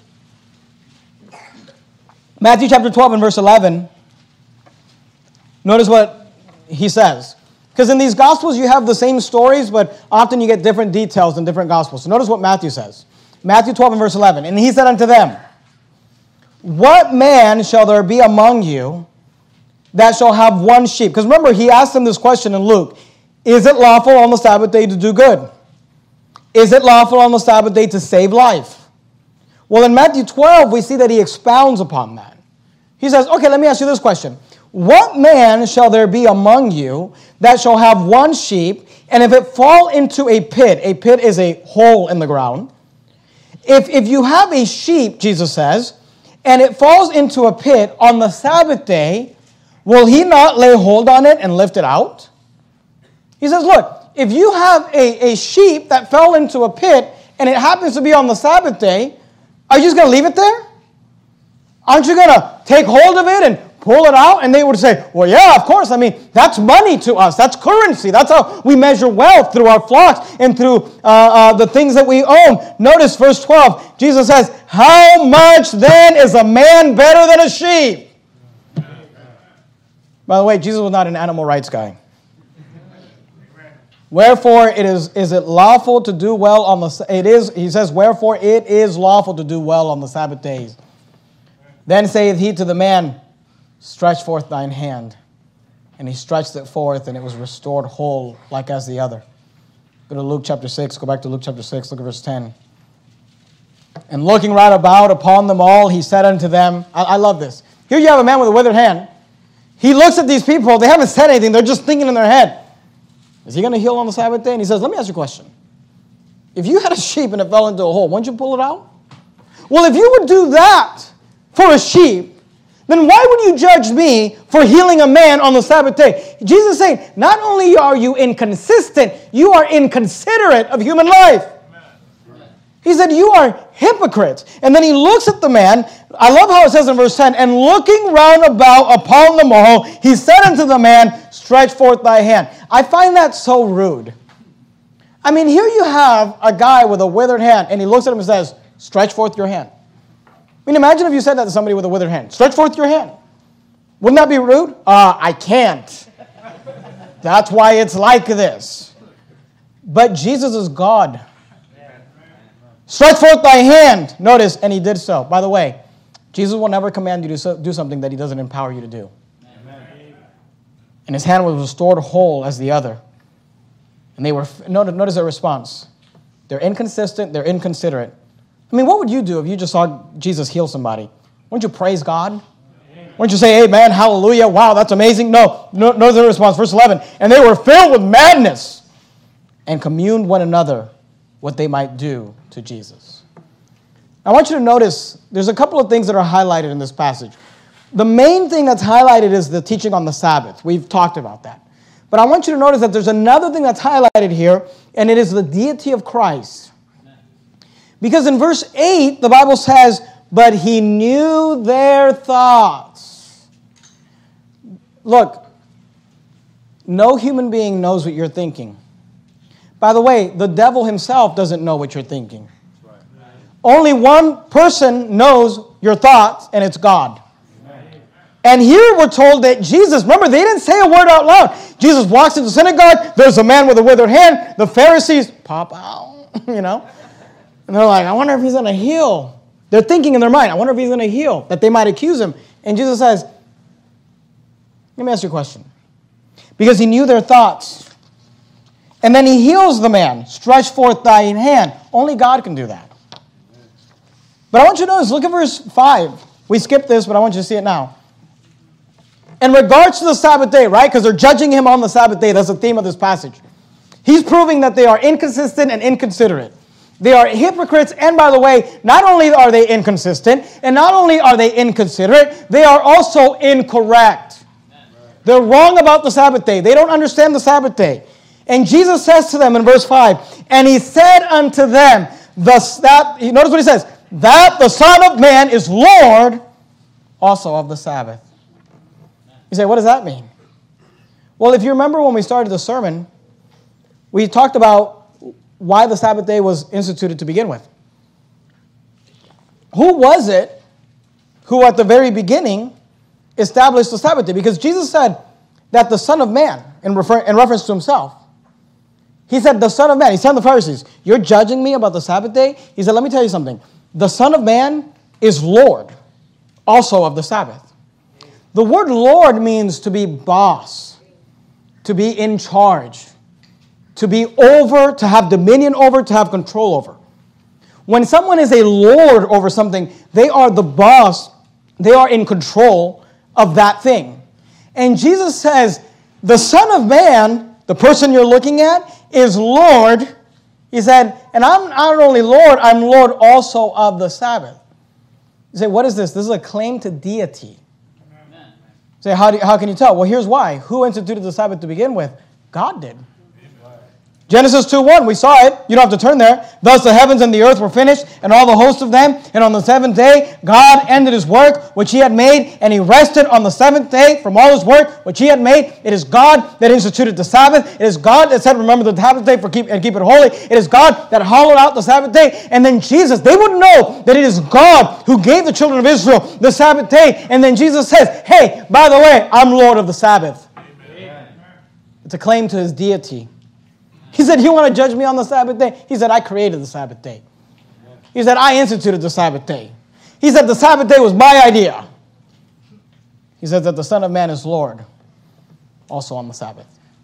Matthew chapter 12 and verse 11, notice what he says. Because in these Gospels you have the same stories, but often you get different details in different Gospels. So notice what Matthew says. Matthew 12 and verse 11. And he said unto them, what man shall there be among you that shall have one sheep? Because remember, he asked them this question in Luke. Is it lawful on the Sabbath day to do good? Is it lawful on the Sabbath day to save life? Well, in Matthew 12, we see that he expounds upon that. He says, okay, let me ask you this question. What man shall there be among you that shall have one sheep, and if it fall into a pit is a hole in the ground. If you have a sheep, Jesus says, and it falls into a pit on the Sabbath day, will he not lay hold on it and lift it out? He says, look, if you have a sheep that fell into a pit and it happens to be on the Sabbath day, are you just going to leave it there? Aren't you going to take hold of it and pull it out? And they would say, well, yeah, of course. I mean, that's money to us. That's currency. That's how we measure wealth, through our flocks and through the things that we own. Notice verse 12. Jesus says, how much then is a man better than a sheep? By the way, Jesus was not an animal rights guy. Wherefore is it lawful to do well on the he says, wherefore it is lawful to do well on the Sabbath days. Then saith he to the man, stretch forth thine hand. And he stretched it forth, and it was restored whole, like as the other. Go to Luke chapter 6. Go back to Luke chapter 6. Look at verse 10. And looking right about upon them all, he said unto them, I love this. Here you have a man with a withered hand. He looks at these people. They haven't said anything. They're just thinking in their head. Is he going to heal on the Sabbath day? And he says, let me ask you a question. If you had a sheep and it fell into a hole, wouldn't you pull it out? Well, if you would do that for a sheep, then why would you judge me for healing a man on the Sabbath day? Jesus is saying, not only are you inconsistent, you are inconsiderate of human life. He said, you are hypocrites. And then he looks at the man. I love how it says in verse 10, and looking round about upon them all, he said unto the man, stretch forth thy hand. I find that so rude. I mean, here you have a guy with a withered hand, and he looks at him and says, stretch forth your hand. I mean, imagine if you said that to somebody with a withered hand. Stretch forth your hand. Wouldn't that be rude? I can't. That's why it's like this. But Jesus is God. Stretch forth thy hand. Notice, and he did so. By the way, Jesus will never command you to do something that he doesn't empower you to do. Amen. And his hand was restored whole as the other. And they were, notice their response. They're inconsistent, they're inconsiderate. I mean, what would you do if you just saw Jesus heal somebody? Wouldn't you praise God? Wouldn't you say, amen, hallelujah, wow, that's amazing? No, notice their response. Verse 11, and they were filled with madness and communed one another what they might do to Jesus. I want you to notice there's a couple of things that are highlighted in this passage. The main thing that's highlighted is the teaching on the Sabbath. We've talked about that. But I want you to notice that there's another thing that's highlighted here, and it is the deity of Christ. Because in verse 8, the Bible says, but he knew their thoughts. Look, no human being knows what you're thinking. By the way, the devil himself doesn't know what you're thinking. Right. Only one person knows your thoughts, and it's God. Amen. And here we're told that Jesus, remember, they didn't say a word out loud. Jesus walks into the synagogue. There's a man with a withered hand. The Pharisees pop out, And they're like, I wonder if he's going to heal. They're thinking in their mind, I wonder if he's going to heal, that they might accuse him. And Jesus says, let me ask you a question. Because he knew their thoughts. And then he heals the man. Stretch forth thine hand. Only God can do that. But I want you to notice, look at verse 5. We skipped this, but I want you to see it now. In regards to the Sabbath day, right? Because they're judging him on the Sabbath day. That's the theme of this passage. He's proving that they are inconsistent and inconsiderate. They are hypocrites, and by the way, not only are they inconsistent, and not only are they inconsiderate, they are also incorrect. They're wrong about the Sabbath day. They don't understand the Sabbath day. And Jesus says to them in verse 5, and he said unto them, notice what he says, that the Son of Man is Lord also of the Sabbath. You say, what does that mean? Well, if you remember when we started the sermon, we talked about why the Sabbath day was instituted to begin with. Who was it who at the very beginning established the Sabbath day? Because Jesus said that the Son of Man, in reference to himself, he said, the Son of Man, he's telling the Pharisees, you're judging me about the Sabbath day? He said, let me tell you something. The Son of Man is Lord also of the Sabbath. The word Lord means to be boss, to be in charge, to be over, to have dominion over, to have control over. When someone is a lord over something, they are the boss, they are in control of that thing. And Jesus says, the Son of Man, the person you're looking at, is Lord. He said, and I'm not only Lord, I'm Lord also of the Sabbath. You say, what is this? This is a claim to deity. Amen. You say, how can you tell? Well, here's why. Who instituted the Sabbath to begin with? God did. Genesis 2:1, we saw it. You don't have to turn there. Thus the heavens and the earth were finished, and all the host of them. And on the seventh day, God ended his work, which he had made, and he rested on the seventh day from all his work, which he had made. It is God that instituted the Sabbath. It is God that said, remember the Sabbath day and keep it holy. It is God that hollowed out the Sabbath day. And then Jesus, they wouldn't know that it is God who gave the children of Israel the Sabbath day. And then Jesus says, hey, by the way, I'm Lord of the Sabbath. Amen. It's a claim to his deity. He said, you want to judge me on the Sabbath day? He said, I created the Sabbath day. He said, I instituted the Sabbath day. He said, the Sabbath day was my idea. He said that the Son of Man is Lord, also on the Sabbath.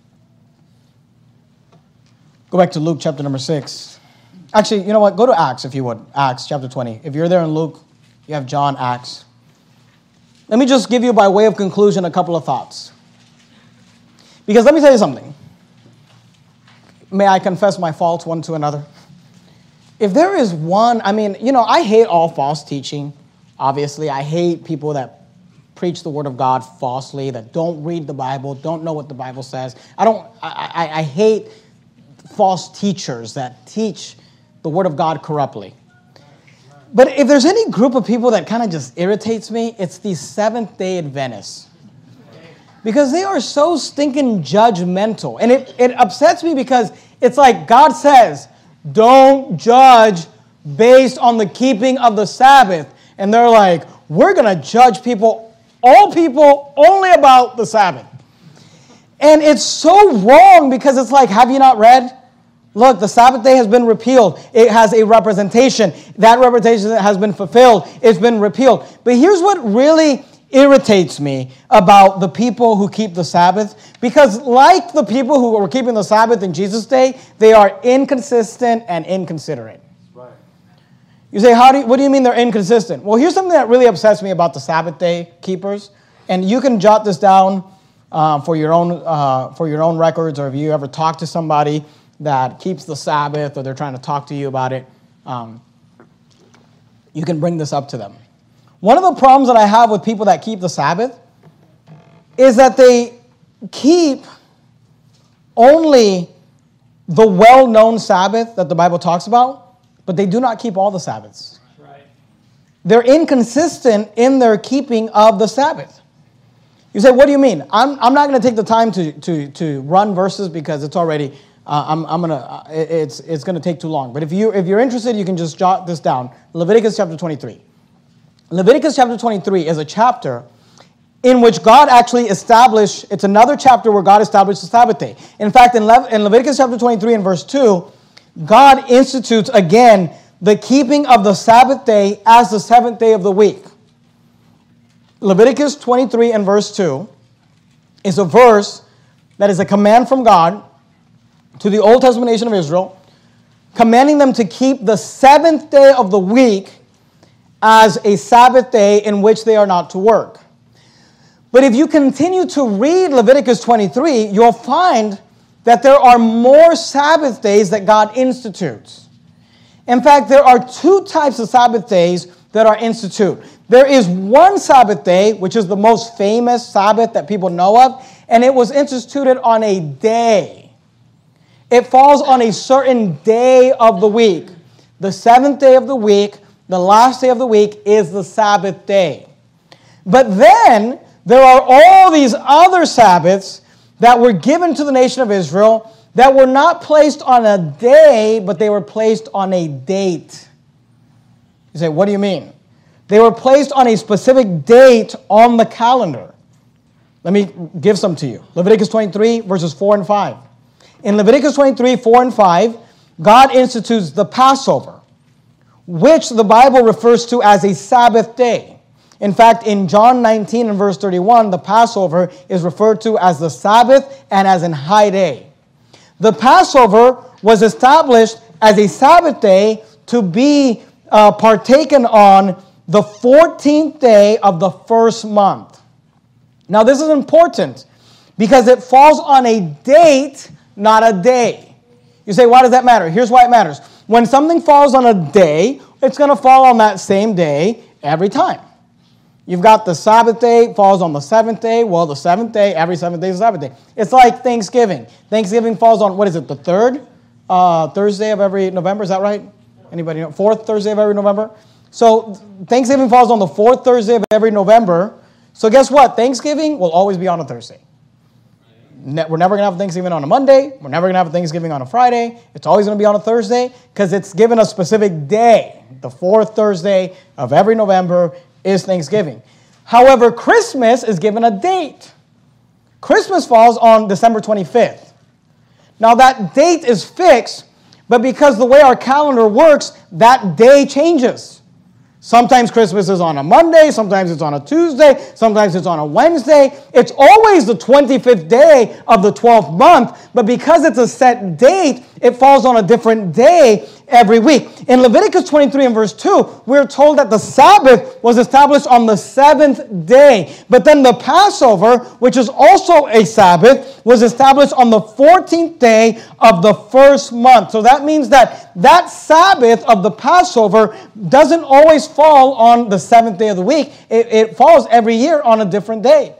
Go back to Luke chapter number 6. Actually, you know what? Go to Acts, if you would. Acts chapter 20. If you're there in Luke, you have John, Acts. Let me just give you, by way of conclusion, a couple of thoughts. Because let me tell you something. May I confess my faults one to another? If there is one, I hate all false teaching. Obviously, I hate people that preach the word of God falsely, that don't read the Bible, don't know what the Bible says. I hate false teachers that teach the word of God corruptly. But if there's any group of people that kind of just irritates me, it's the Seventh-day Adventists. Because they are so stinking judgmental. And it upsets me because it's like God says, don't judge based on the keeping of the Sabbath. And they're like, we're going to judge all people, only about the Sabbath. And it's so wrong because it's like, have you not read? Look, the Sabbath day has been repealed. It has a representation. That representation has been fulfilled. It's been repealed. But here's what really irritates me about the people who keep the Sabbath, because like the people who were keeping the Sabbath in Jesus' day, they are inconsistent and inconsiderate. Right. You say, what do you mean they're inconsistent? Well, here's something that really upsets me about the Sabbath day keepers, and you can jot this down for your own records, or if you ever talk to somebody that keeps the Sabbath, or they're trying to talk to you about it, you can bring this up to them. One of the problems that I have with people that keep the Sabbath is that they keep only the well-known Sabbath that the Bible talks about, but they do not keep all the Sabbaths. Right. They're inconsistent in their keeping of the Sabbath. You say, what do you mean? I'm not going to take the time to run verses because it's already it's going to take too long. But if you're interested, you can just jot this down. Leviticus chapter 23. Leviticus chapter 23 is a chapter in which God actually established, it's another chapter where God established the Sabbath day. In fact, in Leviticus chapter 23 and verse 2, God institutes again the keeping of the Sabbath day as the seventh day of the week. Leviticus 23 and verse 2 is a verse that is a command from God to the Old Testament nation of Israel, commanding them to keep the seventh day of the week as a Sabbath day in which they are not to work. But if you continue to read Leviticus 23, you'll find that there are more Sabbath days that God institutes. In fact, there are two types of Sabbath days that are instituted. There is one Sabbath day, which is the most famous Sabbath that people know of, and it was instituted on a day. It falls on a certain day of the week. The seventh day of the week, the last day of the week, is the Sabbath day. But then there are all these other Sabbaths that were given to the nation of Israel that were not placed on a day, but they were placed on a date. You say, what do you mean? They were placed on a specific date on the calendar. Let me give some to you. Leviticus 23, verses 4 and 5. In Leviticus 23, 4 and 5, God institutes the Passover, which the Bible refers to as a Sabbath day. In fact, in John 19 and verse 31, the Passover is referred to as the Sabbath and as an high day. The Passover was established as a Sabbath day to be partaken on the 14th day of the first month. Now, this is important because it falls on a date, not a day. You say, why does that matter? Here's why it matters. When something falls on a day, it's going to fall on that same day every time. You've got the Sabbath day, falls on the seventh day. Well, the seventh day, every seventh day is a Sabbath day. It's like Thanksgiving. Thanksgiving falls on, what is it, the third? Thursday of every November. Is that right? Anybody know? Fourth Thursday of every November. So Thanksgiving falls on the fourth Thursday of every November. So guess what? Thanksgiving will always be on a Thursday. We're never going to have Thanksgiving on a Monday. We're never going to have Thanksgiving on a Friday. It's always going to be on a Thursday because it's given a specific day. The fourth Thursday of every November is Thanksgiving. However, Christmas is given a date. Christmas falls on December 25th. Now that date is fixed, but because the way our calendar works, that day changes. Sometimes Christmas is on a Monday, sometimes it's on a Tuesday, sometimes it's on a Wednesday. It's always the 25th day of the 12th month, but because it's a set date, it falls on a different day every week. In Leviticus 23 and verse 2, we're told that the Sabbath was established on the seventh day. But then the Passover, which is also a Sabbath, was established on the 14th day of the first month. So that means that that Sabbath of the Passover doesn't always fall on the seventh day of the week. It falls every year on a different day.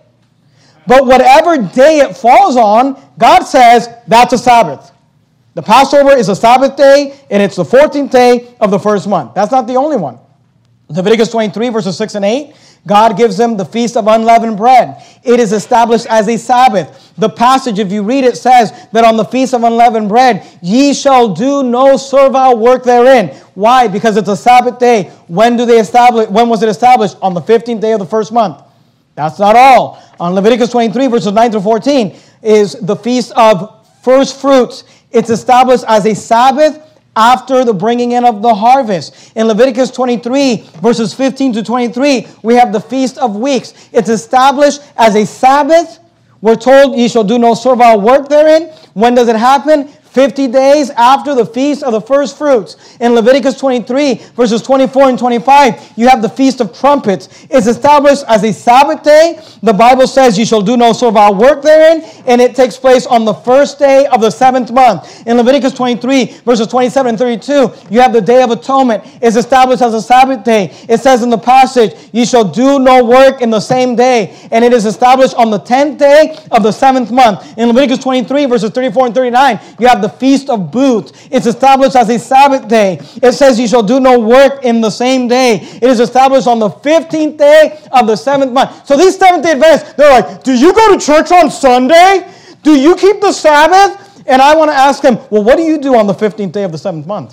But whatever day it falls on, God says that's a Sabbath. The Passover is a Sabbath day, and it's the 14th day of the first month. That's not the only one. Leviticus 23, verses 6 and 8, God gives them the Feast of Unleavened Bread. It is established as a Sabbath. The passage, if you read it, says that on the Feast of Unleavened Bread, ye shall do no servile work therein. Why? Because it's a Sabbath day. When was it established? On the 15th day of the first month. That's not all. On Leviticus 23, verses 9 through 14, is the Feast of First Fruits. It's established as a Sabbath after the bringing in of the harvest. In Leviticus 23, verses 15 to 23, we have the Feast of Weeks. It's established as a Sabbath. We're told, ye shall do no servile work therein. When does it happen? 50 days after the Feast of the First Fruits. In Leviticus 23, verses 24 and 25, you have the Feast of Trumpets. It's established as a Sabbath day. The Bible says you shall do no servile work therein, and it takes place on the first day of the seventh month. In Leviticus 23, verses 27 and 32, you have the Day of Atonement. It's established as a Sabbath day. It says in the passage, ye shall do no work in the same day, and it is established on the 10th day of the seventh month. In Leviticus 23, verses 34 and 39, you have the Feast of Booths. It's established as a Sabbath day. It says you shall do no work in the same day. It is established on the 15th day of the 7th month. So these Seventh-day Adventists, they're like, do you go to church on Sunday? Do you keep the Sabbath? And I want to ask them, well, what do you do on the 15th day of the 7th month?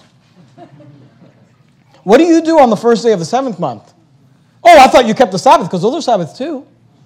What do you do on the first day of the 7th month? Oh, I thought you kept the Sabbath, because those are Sabbaths too.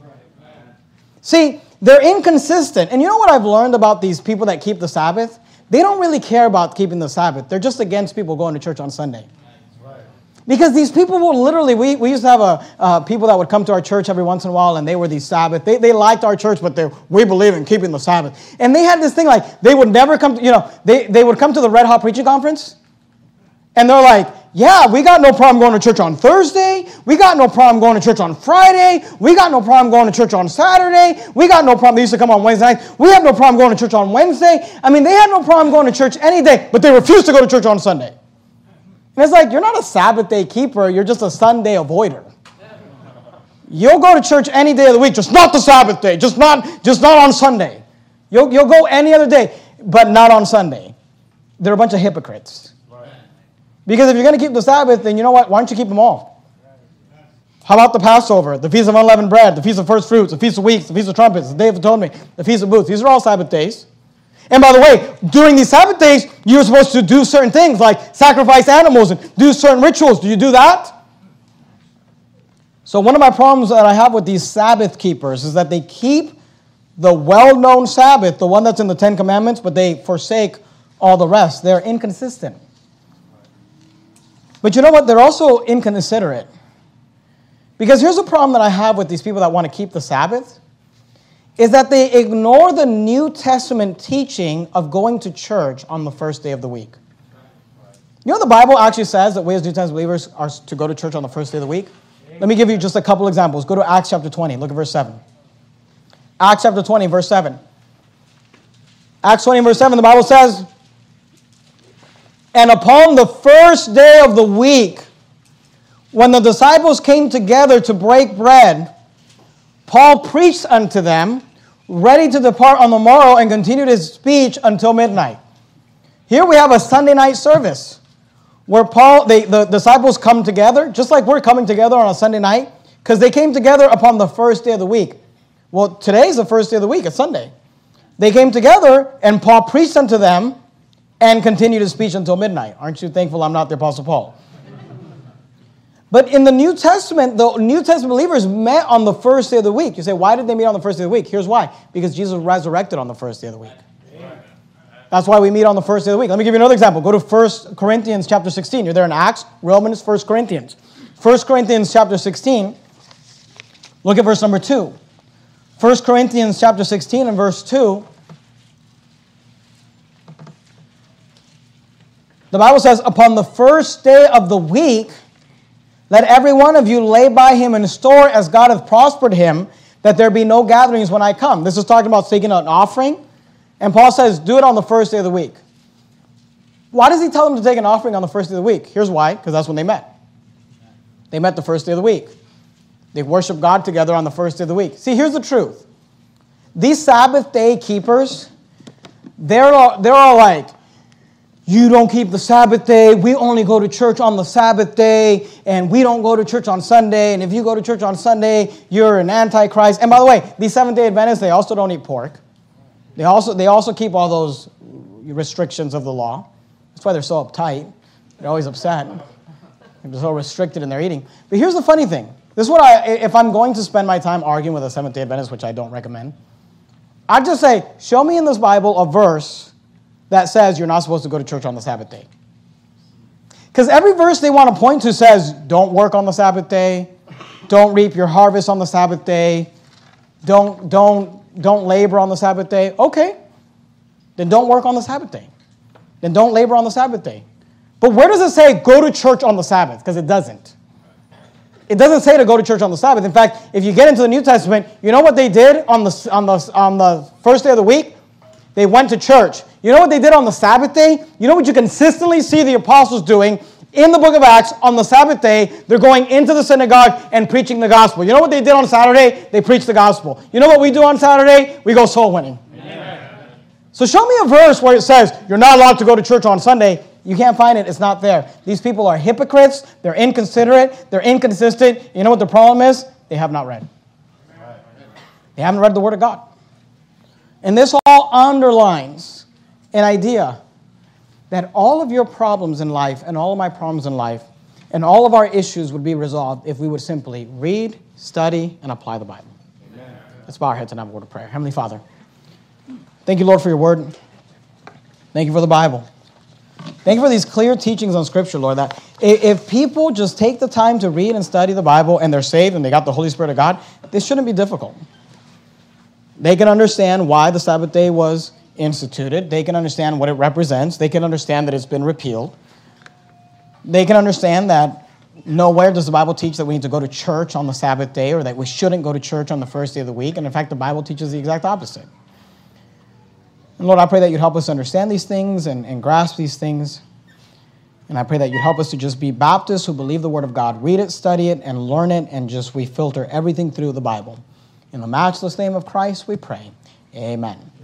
See, they're inconsistent. And you know what I've learned about these people that keep the Sabbath? They don't really care about keeping the Sabbath. They're just against people going to church on Sunday. Because these people will literally, we used to have people that would come to our church every once in a while, and they were these Sabbath. They liked our church, but we believe in keeping the Sabbath. And they had this thing like, they would never come to, they would come to the Red Hot Preaching Conference, and they're like, yeah, we got no problem going to church on Thursday. We got no problem going to church on Friday. We got no problem going to church on Saturday. We got no problem. They used to come on Wednesday night. We have no problem going to church on Wednesday. I mean, they had no problem going to church any day, but they refused to go to church on Sunday. And it's like, you're not a Sabbath day keeper. You're just a Sunday avoider. You'll go to church any day of the week, just not the Sabbath day, just not on Sunday. You'll go any other day, but not on Sunday. They're a bunch of hypocrites. Because if you're going to keep the Sabbath, then you know what? Why don't you keep them all? How about the Passover, the Feast of Unleavened Bread, the Feast of First Fruits, the Feast of Weeks, the Feast of Trumpets, the Day of Atonement, the Feast of Booths? These are all Sabbath days. And by the way, during these Sabbath days, you're supposed to do certain things like sacrifice animals and do certain rituals. Do you do that? So one of my problems that I have with these Sabbath keepers is that they keep the well-known Sabbath, the one that's in the Ten Commandments, but they forsake all the rest. They're inconsistent. But you know what? They're also inconsiderate. Because here's a problem that I have with these people that want to keep the Sabbath, is that they ignore the New Testament teaching of going to church on the first day of the week. You know the Bible actually says that we as New Testament believers are to go to church on the first day of the week? Let me give you just a couple examples. Go to Acts chapter 20. Look at verse 7. Acts chapter 20, verse 7. Acts 20, verse 7, the Bible says, and upon the first day of the week, when the disciples came together to break bread, Paul preached unto them, ready to depart on the morrow, and continued his speech until midnight. Here we have a Sunday night service where the disciples come together, just like we're coming together on a Sunday night, because they came together upon the first day of the week. Well, today's the first day of the week. It's Sunday. They came together, and Paul preached unto them and continued his speech until midnight. Aren't you thankful I'm not the Apostle Paul? But in the New Testament believers met on the first day of the week. You say, why did they meet on the first day of the week? Here's why. Because Jesus was resurrected on the first day of the week. That's why we meet on the first day of the week. Let me give you another example. Go to 1 Corinthians chapter 16. You're there in Acts, Romans, 1 Corinthians. 1 Corinthians chapter 16. Look at verse number 2. 1 Corinthians chapter 16 and verse 2. The Bible says, upon the first day of the week, let every one of you lay by him in store as God hath prospered him, that there be no gatherings when I come. This is talking about taking an offering. And Paul says, do it on the first day of the week. Why does he tell them to take an offering on the first day of the week? Here's why, because that's when they met. They met the first day of the week. They worship God together on the first day of the week. See, here's the truth. These Sabbath day keepers, they're all like, you don't keep the Sabbath day. We only go to church on the Sabbath day, and we don't go to church on Sunday. And if you go to church on Sunday, you're an antichrist. And by the way, these Seventh-day Adventists, they also don't eat pork. They also keep all those restrictions of the law. That's why they're so uptight. They're always upset. They're so restricted in their eating. But here's the funny thing. This is what if I'm going to spend my time arguing with a Seventh-day Adventist, which I don't recommend, I'd just say, show me in this Bible a verse that says you're not supposed to go to church on the Sabbath day. Because every verse they want to point to says, don't work on the Sabbath day, don't reap your harvest on the Sabbath day, don't labor on the Sabbath day. Okay, then don't work on the Sabbath day. Then don't labor on the Sabbath day. But where does it say go to church on the Sabbath? Because it doesn't. It doesn't say to go to church on the Sabbath. In fact, if you get into the New Testament, you know what they did on the first day of the week? They went to church. You know what they did on the Sabbath day? You know what you consistently see the apostles doing in the book of Acts on the Sabbath day? They're going into the synagogue and preaching the gospel. You know what they did on Saturday? They preached the gospel. You know what we do on Saturday? We go soul winning. Amen. So show me a verse where it says you're not allowed to go to church on Sunday. You can't find it. It's not there. These people are hypocrites. They're inconsiderate. They're inconsistent. You know what the problem is? They have not read. They haven't read the Word of God. And this all underlines an idea that all of your problems in life and all of my problems in life and all of our issues would be resolved if we would simply read, study, and apply the Bible. Amen. Let's bow our heads and have a word of prayer. Heavenly Father, thank you, Lord, for your word. Thank you for the Bible. Thank you for these clear teachings on Scripture, Lord, that if people just take the time to read and study the Bible and they're saved and they got the Holy Spirit of God, this shouldn't be difficult. They can understand why the Sabbath day was instituted. They can understand what it represents. They can understand that it's been repealed. They can understand that nowhere does the Bible teach that we need to go to church on the Sabbath day or that we shouldn't go to church on the first day of the week. And in fact, the Bible teaches the exact opposite. And Lord, I pray that you'd help us understand these things and grasp these things. And I pray that you'd help us to just be Baptists who believe the Word of God, read it, study it, and learn it, and just we filter everything through the Bible. In the matchless name of Christ, we pray. Amen.